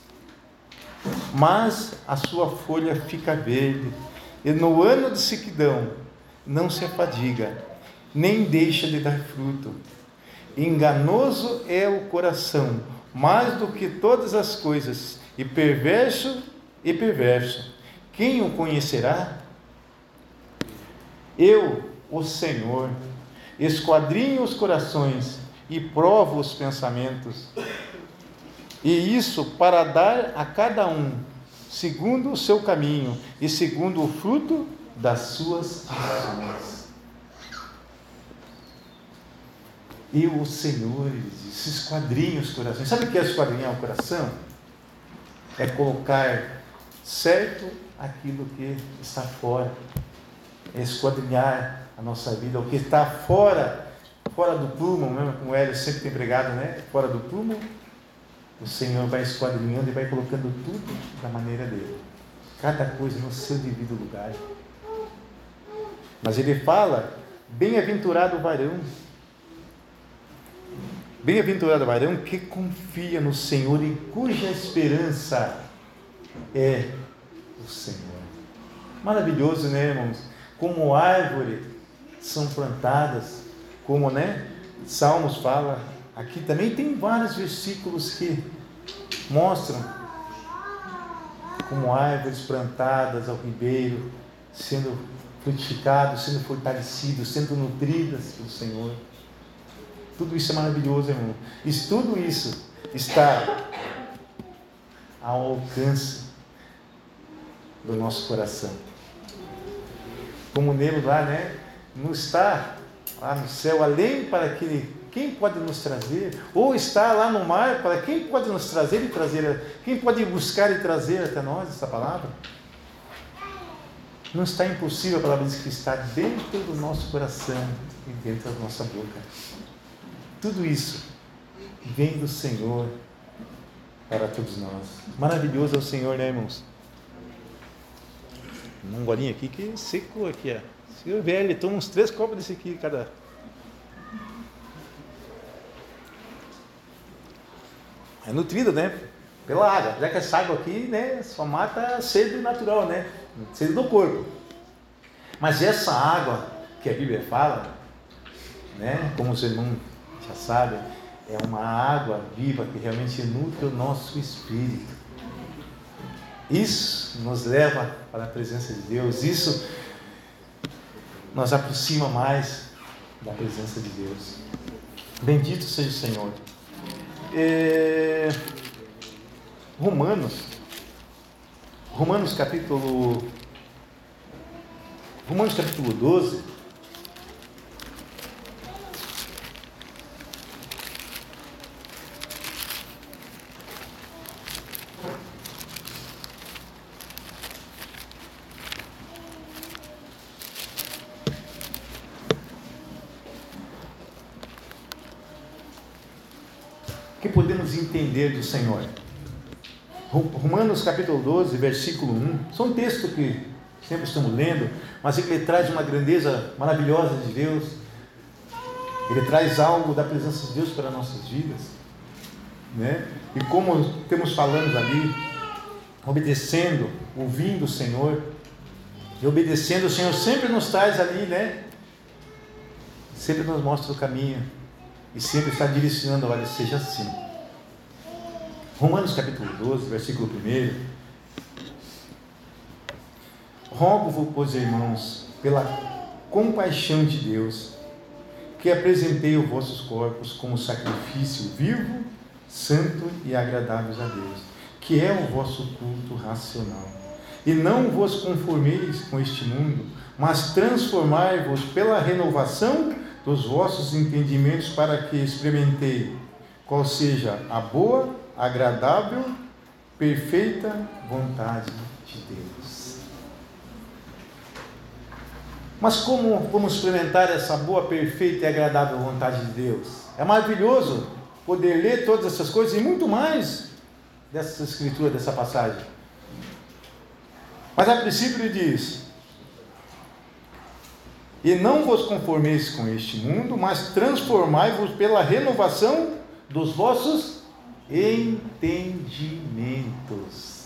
Speaker 2: mas a sua folha fica verde, e no ano de sequidão não se afadiga, nem deixa de dar fruto. Enganoso é o coração, mais do que todas as coisas, e perverso, quem o conhecerá? Eu, o Senhor, esquadrinho os corações e provo os pensamentos, E isso para dar a cada um, segundo o seu caminho e segundo o fruto das suas ações. E o Senhor, ele diz, esquadrinha os corações. Sabe o que é esquadrinhar o coração? É colocar certo aquilo que está fora. É esquadrinhar a nossa vida. O que está fora do prumo, mesmo como o Hélio sempre tem pregado, né? Fora do prumo, o Senhor vai esquadrinhando e vai colocando tudo da maneira dele. Cada coisa no seu devido lugar. Mas ele fala, bem-aventurado o varão. Bem-aventurado o varão que confia no Senhor e cuja esperança é o Senhor. Maravilhoso, né, irmãos? Como árvore são plantadas, como, né, Salmos fala, aqui também tem vários versículos que mostram como árvores plantadas ao ribeiro, sendo frutificados, sendo fortalecidos, sendo nutridas pelo Senhor. Tudo isso é maravilhoso, irmão. E tudo isso está ao alcance do nosso coração. Como lemos lá, né? Não está lá no céu, além para que quem pode nos trazer, ou está lá no mar, para quem pode nos trazer e trazer, quem pode buscar e trazer até nós essa palavra? Não está impossível, a palavra diz que está dentro do nosso coração e dentro da nossa boca. Tudo isso vem do Senhor para todos nós. Maravilhoso é o Senhor, né, irmãos? Um golinho aqui que secou aqui, ó. Senhor velho, ele toma uns 3 copos desse aqui cada. É nutrido, né? Pela água. Já que essa água aqui, né, só mata a sede natural, né? Sede do corpo. Mas essa água que a Bíblia fala, né, como os irmãos já sabem, é uma água viva que realmente nutre o nosso espírito. Isso nos leva para a presença de Deus. Isso nos aproxima mais da presença de Deus. Bendito seja o Senhor. Romanos capítulo 12. O que podemos entender do Senhor? Romanos capítulo 12, versículo 1, são textos que sempre estamos lendo, mas ele traz uma grandeza maravilhosa de Deus, ele traz algo da presença de Deus para nossas vidas, né? E como temos falando ali, obedecendo, ouvindo o Senhor, e obedecendo o Senhor sempre nos traz ali, né? Sempre nos mostra o caminho, e sempre está direcionando, olha, seja assim. Romanos capítulo 12, versículo 1. Rogo-vos, pois, irmãos, pela compaixão de Deus, que apresentei os vossos corpos como sacrifício vivo, santo e agradável a Deus, que é o vosso culto racional. E não vos conformeis com este mundo, mas transformai-vos pela renovação dos vossos entendimentos, para que experimentei qual seja a boa, agradável, perfeita vontade de Deus. Mas como vamos experimentar essa boa, perfeita e agradável vontade de Deus? É maravilhoso poder ler todas essas coisas e muito mais dessa escritura, dessa passagem. Mas a princípio ele diz: e não vos conformeis com este mundo, mas transformai-vos pela renovação dos vossos entendimentos.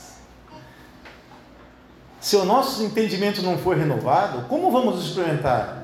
Speaker 2: Se o nosso entendimento não for renovado, como vamos experimentar?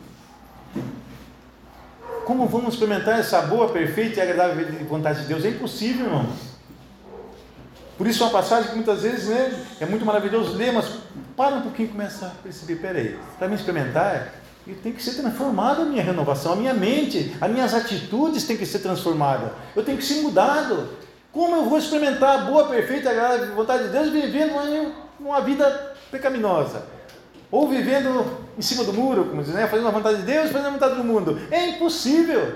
Speaker 2: Como vamos experimentar essa boa, perfeita e agradável vontade de Deus? É impossível, irmãos. Por isso é uma passagem que muitas vezes, né, é muito maravilhoso ler, mas para um pouquinho e começa a perceber, peraí, para me experimentar, eu tenho que ser transformado a minha renovação, a minha mente, as minhas atitudes têm que ser transformadas, eu tenho que ser mudado. Como eu vou experimentar a boa, perfeita, agradável vontade de Deus vivendo uma vida pecaminosa? Ou vivendo em cima do muro, como diz, né? Fazendo a vontade de Deus, fazendo a vontade do mundo. É impossível.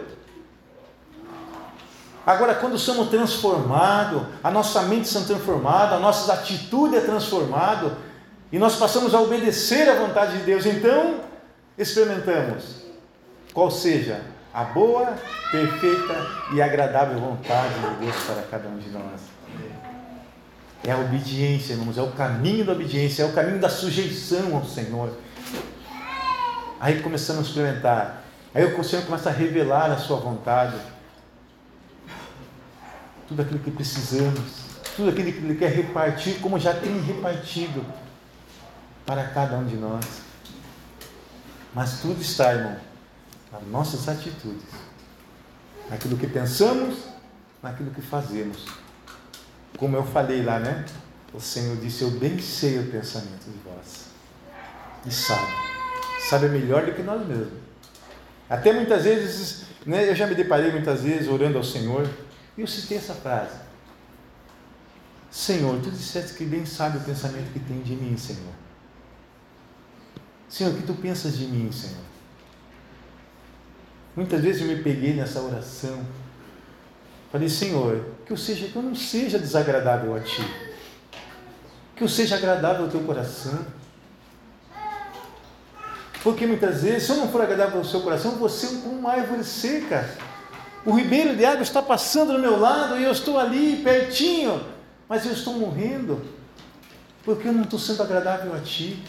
Speaker 2: Agora, quando somos transformados, a nossa mente é transformada, a nossa atitude é transformada, e nós passamos a obedecer à vontade de Deus, então experimentamos qual seja a boa, perfeita e agradável vontade de Deus para cada um de nós. É a obediência, irmãos, é o caminho da obediência, é o caminho da sujeição ao Senhor. Aí começamos a experimentar, aí o Senhor começa a revelar a sua vontade, tudo aquilo que precisamos, tudo aquilo que Ele quer repartir, como já tem repartido para cada um de nós. Mas tudo está, irmão, nas nossas atitudes, naquilo que pensamos, naquilo que fazemos. Como eu falei lá, né? O Senhor disse: eu bem sei o pensamento de vós. E sabe melhor do que nós mesmos. Até muitas vezes, né, eu já me deparei muitas vezes orando ao Senhor, e eu citei essa frase: Senhor, tu disseste que bem sabe o pensamento que tem de mim, Senhor. Senhor, o que tu pensas de mim, Senhor? Muitas vezes eu me peguei nessa oração. Falei: Senhor, que eu não seja desagradável a Ti. Que eu seja agradável ao Teu coração. Porque muitas vezes, se eu não for agradável ao Seu coração, eu vou ser como uma árvore seca. O ribeiro de água está passando do meu lado e eu estou ali pertinho, mas eu estou morrendo, porque eu não estou sendo agradável a Ti.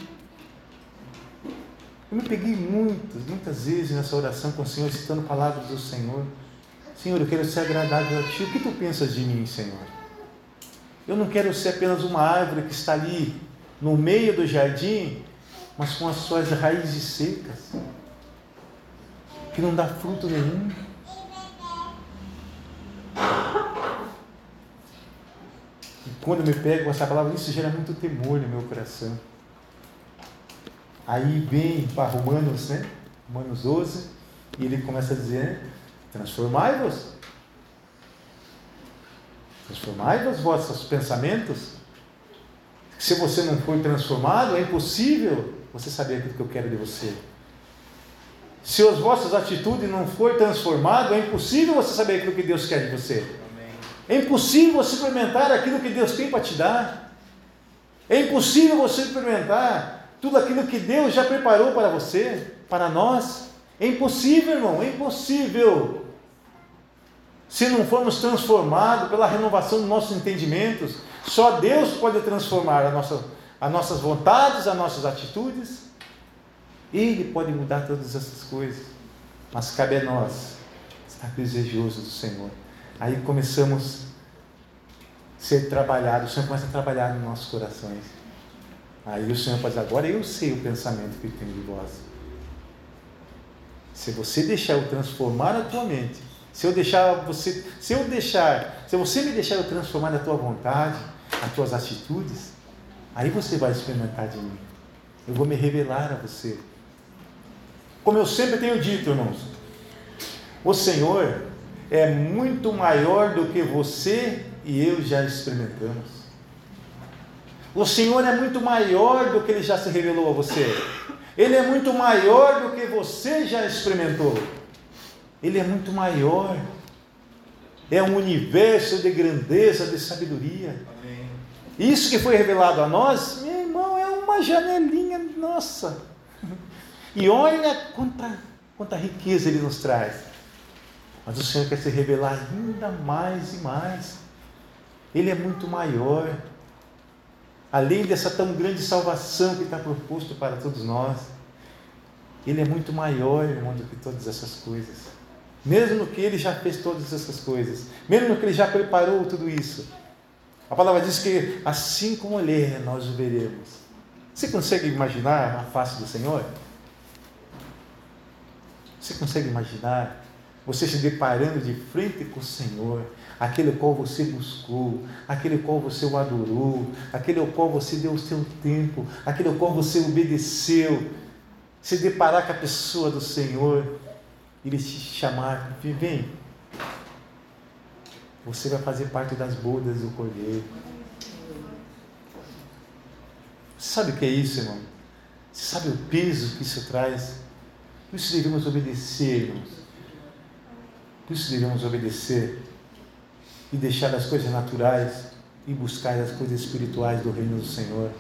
Speaker 2: Eu me peguei muitas vezes nessa oração com o Senhor, citando palavras do Senhor. Senhor, eu quero ser agradável a Ti. O que Tu pensas de mim, Senhor? Eu não quero ser apenas uma árvore que está ali no meio do jardim, mas com as suas raízes secas, que não dá fruto nenhum. E quando eu me pego com essa palavra, isso gera muito temor no meu coração. Aí vem para Romanos, né? Romanos 12, e ele começa a dizer: transformai-vos vossos pensamentos. Se você não for transformado, é impossível você saber aquilo que eu quero de você. Se as vossas atitudes não forem transformadas, é impossível você saber aquilo que Deus quer de você. Amém. É impossível você experimentar aquilo que Deus tem para te dar. É impossível você experimentar tudo aquilo que Deus já preparou para você, para nós. É impossível, irmão, é impossível. Se não formos transformados pela renovação dos nossos entendimentos, só Deus pode transformar as nossas vontades, as nossas atitudes. Ele pode mudar todas essas coisas, mas cabe a nós estar desejosos do Senhor. Aí começamos a ser trabalhados, o Senhor começa a trabalhar nos nossos corações. Aí o Senhor pode dizer: agora eu sei o pensamento que tenho de vós. Se você deixar eu transformar a tua mente, se você me deixar eu transformar a tua vontade, as tuas atitudes, aí você vai experimentar de mim. Eu vou me revelar a você. Como eu sempre tenho dito, irmãos, o Senhor é muito maior do que você e eu já experimentamos. O Senhor é muito maior do que Ele já se revelou a você. Ele é muito maior do que você já experimentou. Ele é muito maior. É um universo de grandeza, de sabedoria. Amém. Isso que foi revelado a nós, meu irmão, é uma janelinha nossa. E olha quanta riqueza Ele nos traz. Mas o Senhor quer se revelar ainda mais e mais. Ele é muito maior. Além dessa tão grande salvação que está proposto para todos nós, Ele é muito maior, irmão, do que todas essas coisas. Mesmo que Ele já fez todas essas coisas, mesmo que Ele já preparou tudo isso, a palavra diz que assim como Ele é, nós o veremos. Você consegue imaginar a face do Senhor? Você consegue imaginar você se deparando de frente com o Senhor, aquele qual você buscou, aquele qual você o adorou, aquele ao qual você deu o seu tempo, aquele ao qual você obedeceu, se deparar com a pessoa do Senhor, Ele te chamar: vem, você vai fazer parte das bodas do Cordeiro. Você sabe o que é isso, irmão? Você sabe o peso que isso traz? Por isso devemos obedecer, irmãos. Por isso devemos obedecer e deixar as coisas naturais e buscar as coisas espirituais do reino do Senhor.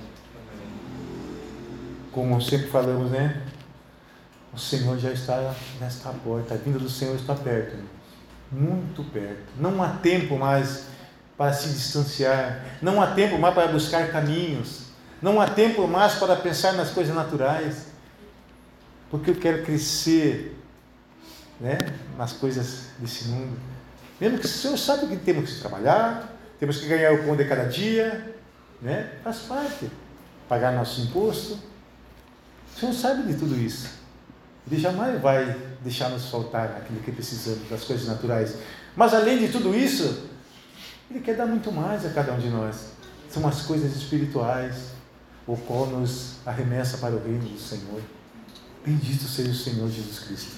Speaker 2: Como sempre falamos, né? O Senhor já está nesta porta. A vinda do Senhor está perto, irmãos. Muito perto. Não há tempo mais para se distanciar. Não há tempo mais para buscar caminhos. Não há tempo mais para pensar nas coisas naturais. Porque eu quero crescer, né, nas coisas desse mundo. Mesmo que o Senhor sabe que temos que trabalhar, temos que ganhar o pão de cada dia, né? Faz parte. Pagar nosso imposto. O Senhor sabe de tudo isso. Ele jamais vai deixar nos faltar aquilo que precisamos, das coisas naturais. Mas além de tudo isso, Ele quer dar muito mais a cada um de nós. São as coisas espirituais, o qual nos arremessa para o reino do Senhor. Bendito seja o Senhor Jesus Cristo.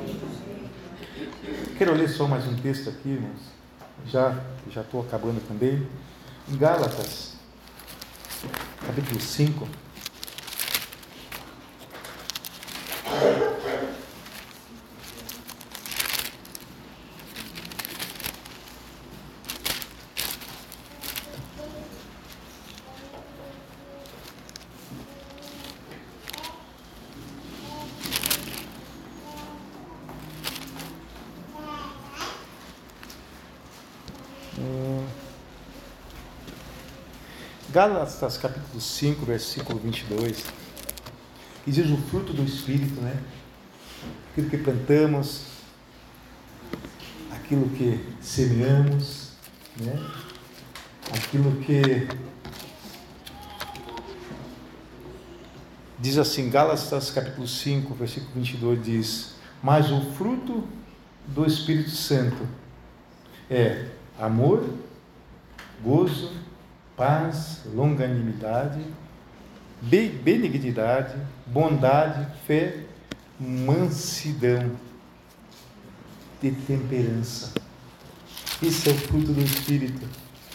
Speaker 2: Quero ler só mais um texto aqui, irmãos. Já estou acabando também. Em Gálatas, capítulo 5. Gálatas capítulo 5, versículo 22, que diz o fruto do Espírito, né? Aquilo que plantamos, aquilo que semeamos, né? Aquilo que diz assim, Gálatas capítulo 5, versículo 22 diz: mas o fruto do Espírito Santo é amor, gozo, paz, longanimidade, benignidade, bondade, fé, mansidão e temperança. Esse é o fruto do Espírito.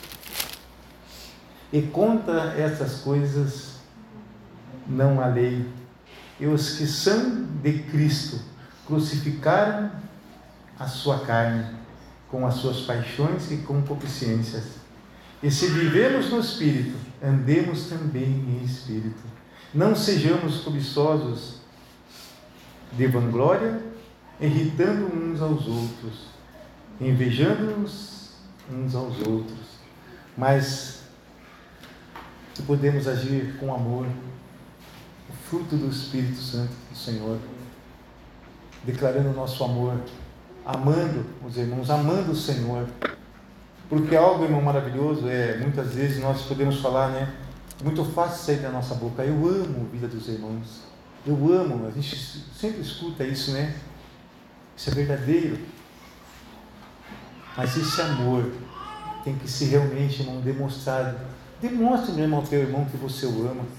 Speaker 2: E contra essas coisas não há lei. E os que são de Cristo crucificaram a sua carne com as suas paixões e concupiscências. E se vivemos no Espírito, andemos também em Espírito. Não sejamos cobiçosos de vanglória, irritando uns aos outros, invejando-nos uns aos outros, mas que podemos agir com amor, o fruto do Espírito Santo do Senhor, declarando o nosso amor, amando os irmãos, amando o Senhor. Porque algo, irmão, maravilhoso muitas vezes nós podemos falar, né? Muito fácil sair da nossa boca: eu amo a vida dos irmãos, eu amo. A gente sempre escuta isso, né? Isso é verdadeiro. Mas esse amor tem que ser realmente, irmão, demonstrado. Demonstre, meu irmão, ao teu irmão que você o ama.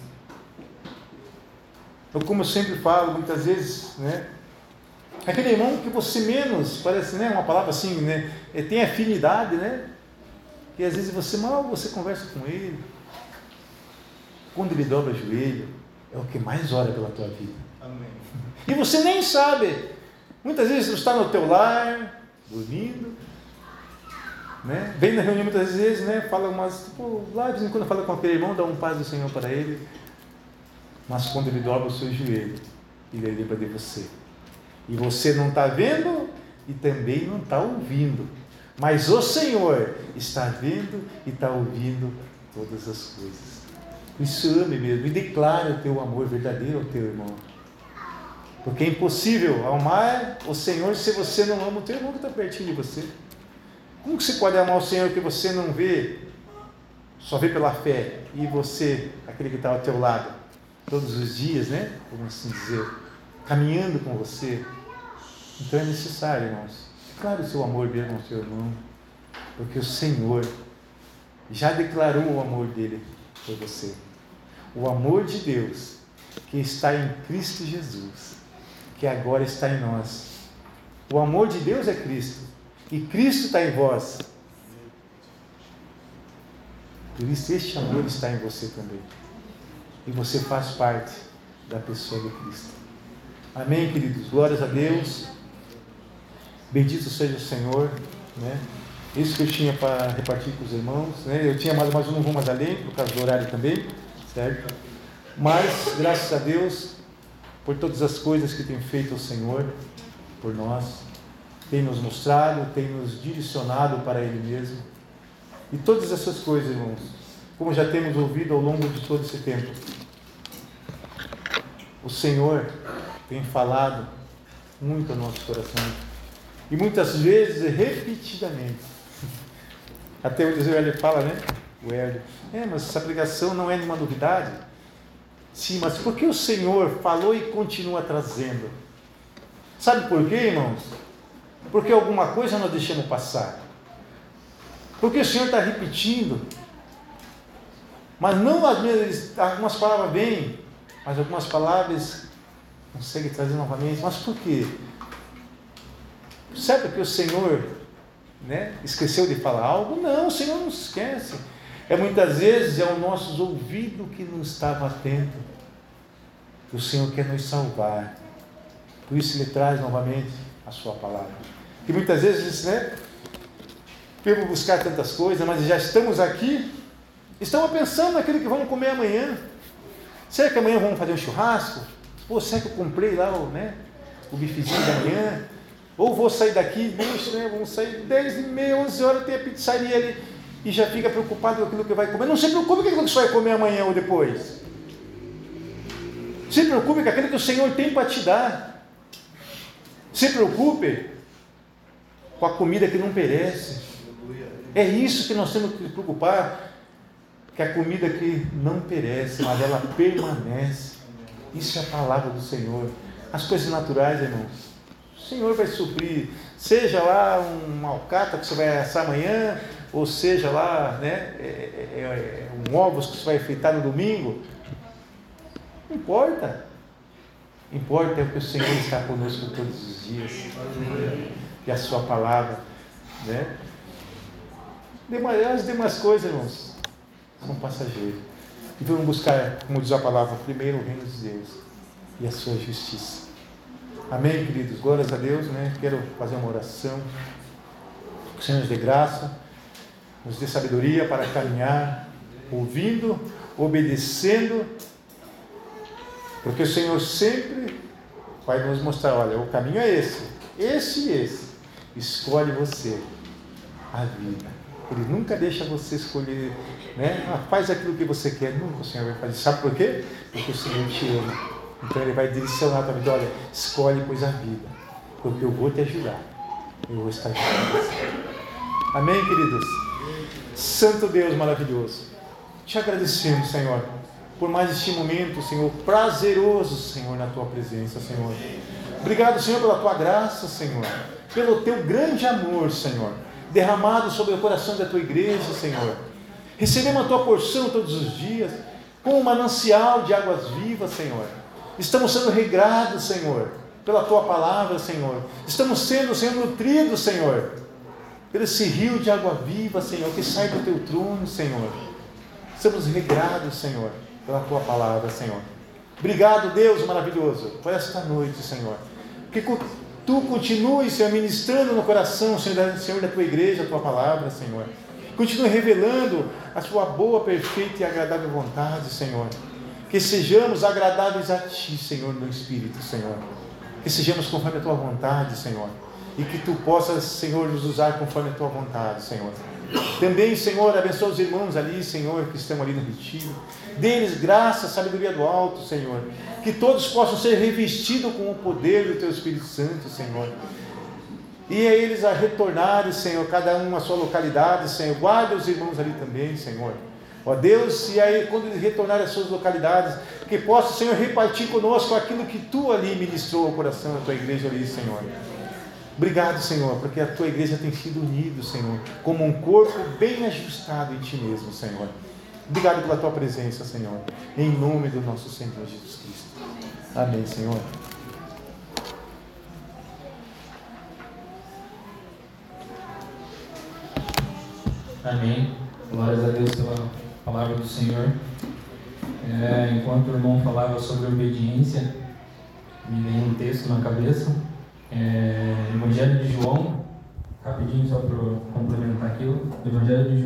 Speaker 2: Eu, como eu sempre falo, muitas vezes, né? Aquele irmão que você menos, parece, né? Uma palavra assim, né? Tem afinidade, né? E às vezes você conversa com ele. Quando ele dobra o joelho, é o que mais ora pela tua vida. Amém. E você nem sabe. Muitas vezes você está no teu lar, dormindo, né? Vem na reunião muitas vezes, né? Fala umas, lá de vez em quando fala com aquele irmão, dá um paz do Senhor para ele. Mas quando ele dobra o seu joelho, ele lembra de você. E você não está vendo e também não está ouvindo. Mas o Senhor está vendo e está ouvindo todas as coisas. Isso ame mesmo e declare o teu amor verdadeiro ao teu irmão. Porque é impossível amar o Senhor se você não ama o teu irmão que está pertinho de você. Como que você pode amar o Senhor que você não vê, só vê pela fé, e você, aquele que está ao teu lado, todos os dias, né? Vamos assim dizer, caminhando com você? Então é necessário, irmãos, declare o seu amor mesmo ao seu irmão, porque o Senhor já declarou o amor dele por você. O amor de Deus que está em Cristo Jesus, que agora está em nós. O amor de Deus é Cristo, e Cristo está em vós. Por isso, este amor está em você também. E você faz parte da pessoa de Cristo. Amém, queridos? Glórias a Deus. Bendito seja o Senhor, né? Isso que eu tinha para repartir com os irmãos, né? Eu tinha mais, mas eu não vou mais além, por causa do horário também, certo? Mas, graças a Deus, por todas as coisas que tem feito o Senhor por nós, tem nos mostrado, tem nos direcionado para Ele mesmo. E todas essas coisas, irmãos, como já temos ouvido ao longo de todo esse tempo, o Senhor tem falado muito ao nosso coração. E muitas vezes, repetidamente. Até o Hélio fala, né? O Hélio, mas essa pregação não é nenhuma novidade. Sim, mas por que o Senhor falou e continua trazendo? Sabe por quê, irmãos? Porque alguma coisa nós deixamos passar. Porque o Senhor está repetindo. Mas não às vezes, algumas palavras vêm, mas algumas palavras consegue trazer novamente. Mas por quê? Sabe porque o Senhor, né, esqueceu de falar algo? Não, o Senhor não se esquece. Muitas vezes é o nosso ouvido que não estava atento. O Senhor quer nos salvar. Por isso Ele traz novamente a sua palavra. E muitas vezes, né, vamos buscar tantas coisas, mas já estamos aqui, estamos pensando naquilo que vamos comer amanhã. Será que amanhã vamos fazer um churrasco? Ou será que eu comprei lá o bifezinho da manhã? Ou vou sair daqui, vamos sair 10h30, 11 horas, tem a pizzaria ali, e já fica preocupado com aquilo que vai comer. Não se preocupe com aquilo que você vai comer amanhã ou depois. Se preocupe com aquilo que o Senhor tem para te dar. Se preocupe com a comida que não perece. É isso que nós temos que nos preocupar, que a comida que não perece, mas ela permanece. Isso é a palavra do Senhor. As coisas naturais, irmãos, o Senhor vai suprir, seja lá um alcatra que você vai assar amanhã, ou seja lá, né, um ovos que você vai fritar no domingo. Não importa. Importa é o que o Senhor está conosco todos os dias. E a sua palavra, né? As demais coisas, irmãos, são passageiros. E vamos buscar, como diz a palavra, primeiro o reino de Deus e a sua justiça. Amém, queridos? Glórias a Deus, né? Quero fazer uma oração. Que o Senhor nos dê graça, nos dê sabedoria para caminhar, ouvindo, obedecendo, porque o Senhor sempre vai nos mostrar, olha, o caminho é esse e esse. Escolhe você a vida. Ele nunca deixa você escolher, né? Faz aquilo que você quer. Nunca o Senhor vai fazer. Sabe por quê? Porque o Senhor te ama. Então Ele vai direcionar a tua vida. Olha, escolhe, pois, a vida. Porque eu vou te ajudar. Eu vou estar junto com você. Amém, queridos? Santo Deus maravilhoso. Te agradecemos, Senhor, por mais este momento, Senhor, prazeroso, Senhor, na tua presença, Senhor. Obrigado, Senhor, pela tua graça, Senhor. Pelo teu grande amor, Senhor, derramado sobre o coração da tua igreja, Senhor. Recebemos a tua porção todos os dias, com um manancial de águas vivas, Senhor. Estamos sendo regrados, Senhor, pela tua palavra, Senhor. Estamos sendo, Senhor, nutridos, Senhor, pelo esse rio de água viva, Senhor, que sai do teu trono, Senhor. Estamos regrados, Senhor, pela tua palavra, Senhor. Obrigado, Deus maravilhoso, por esta noite, Senhor. Que tu continues, Senhor, ministrando no coração, Senhor, da tua igreja, a tua palavra, Senhor. Continue revelando a tua boa, perfeita e agradável vontade, Senhor. Que sejamos agradáveis a ti, Senhor, no Espírito, Senhor. Que sejamos conforme a tua vontade, Senhor. E que tu possas, Senhor, nos usar conforme a tua vontade, Senhor. Também, Senhor, abençoa os irmãos ali, Senhor, que estão ali no retiro. Dê-lhes graça, sabedoria do alto, Senhor. Que todos possam ser revestidos com o poder do teu Espírito Santo, Senhor. E a eles a retornarem, Senhor, cada um à sua localidade, Senhor. Guarda os irmãos ali também, Senhor. Ó Deus, e aí quando eles retornarem às suas localidades, que possa, Senhor, repartir conosco aquilo que tu ali ministrou ao coração da tua igreja ali, Senhor. Obrigado, Senhor, porque a tua igreja tem sido unida, Senhor, como um corpo bem ajustado em ti mesmo, Senhor. Obrigado pela tua presença, Senhor, em nome do nosso Senhor Jesus Cristo. Amém, Senhor.
Speaker 3: Amém. Glórias a Deus pela palavra do Senhor. Enquanto o irmão falava sobre obediência, me veio um texto na cabeça. Evangelho de João, rapidinho só para complementar aquilo. Evangelho de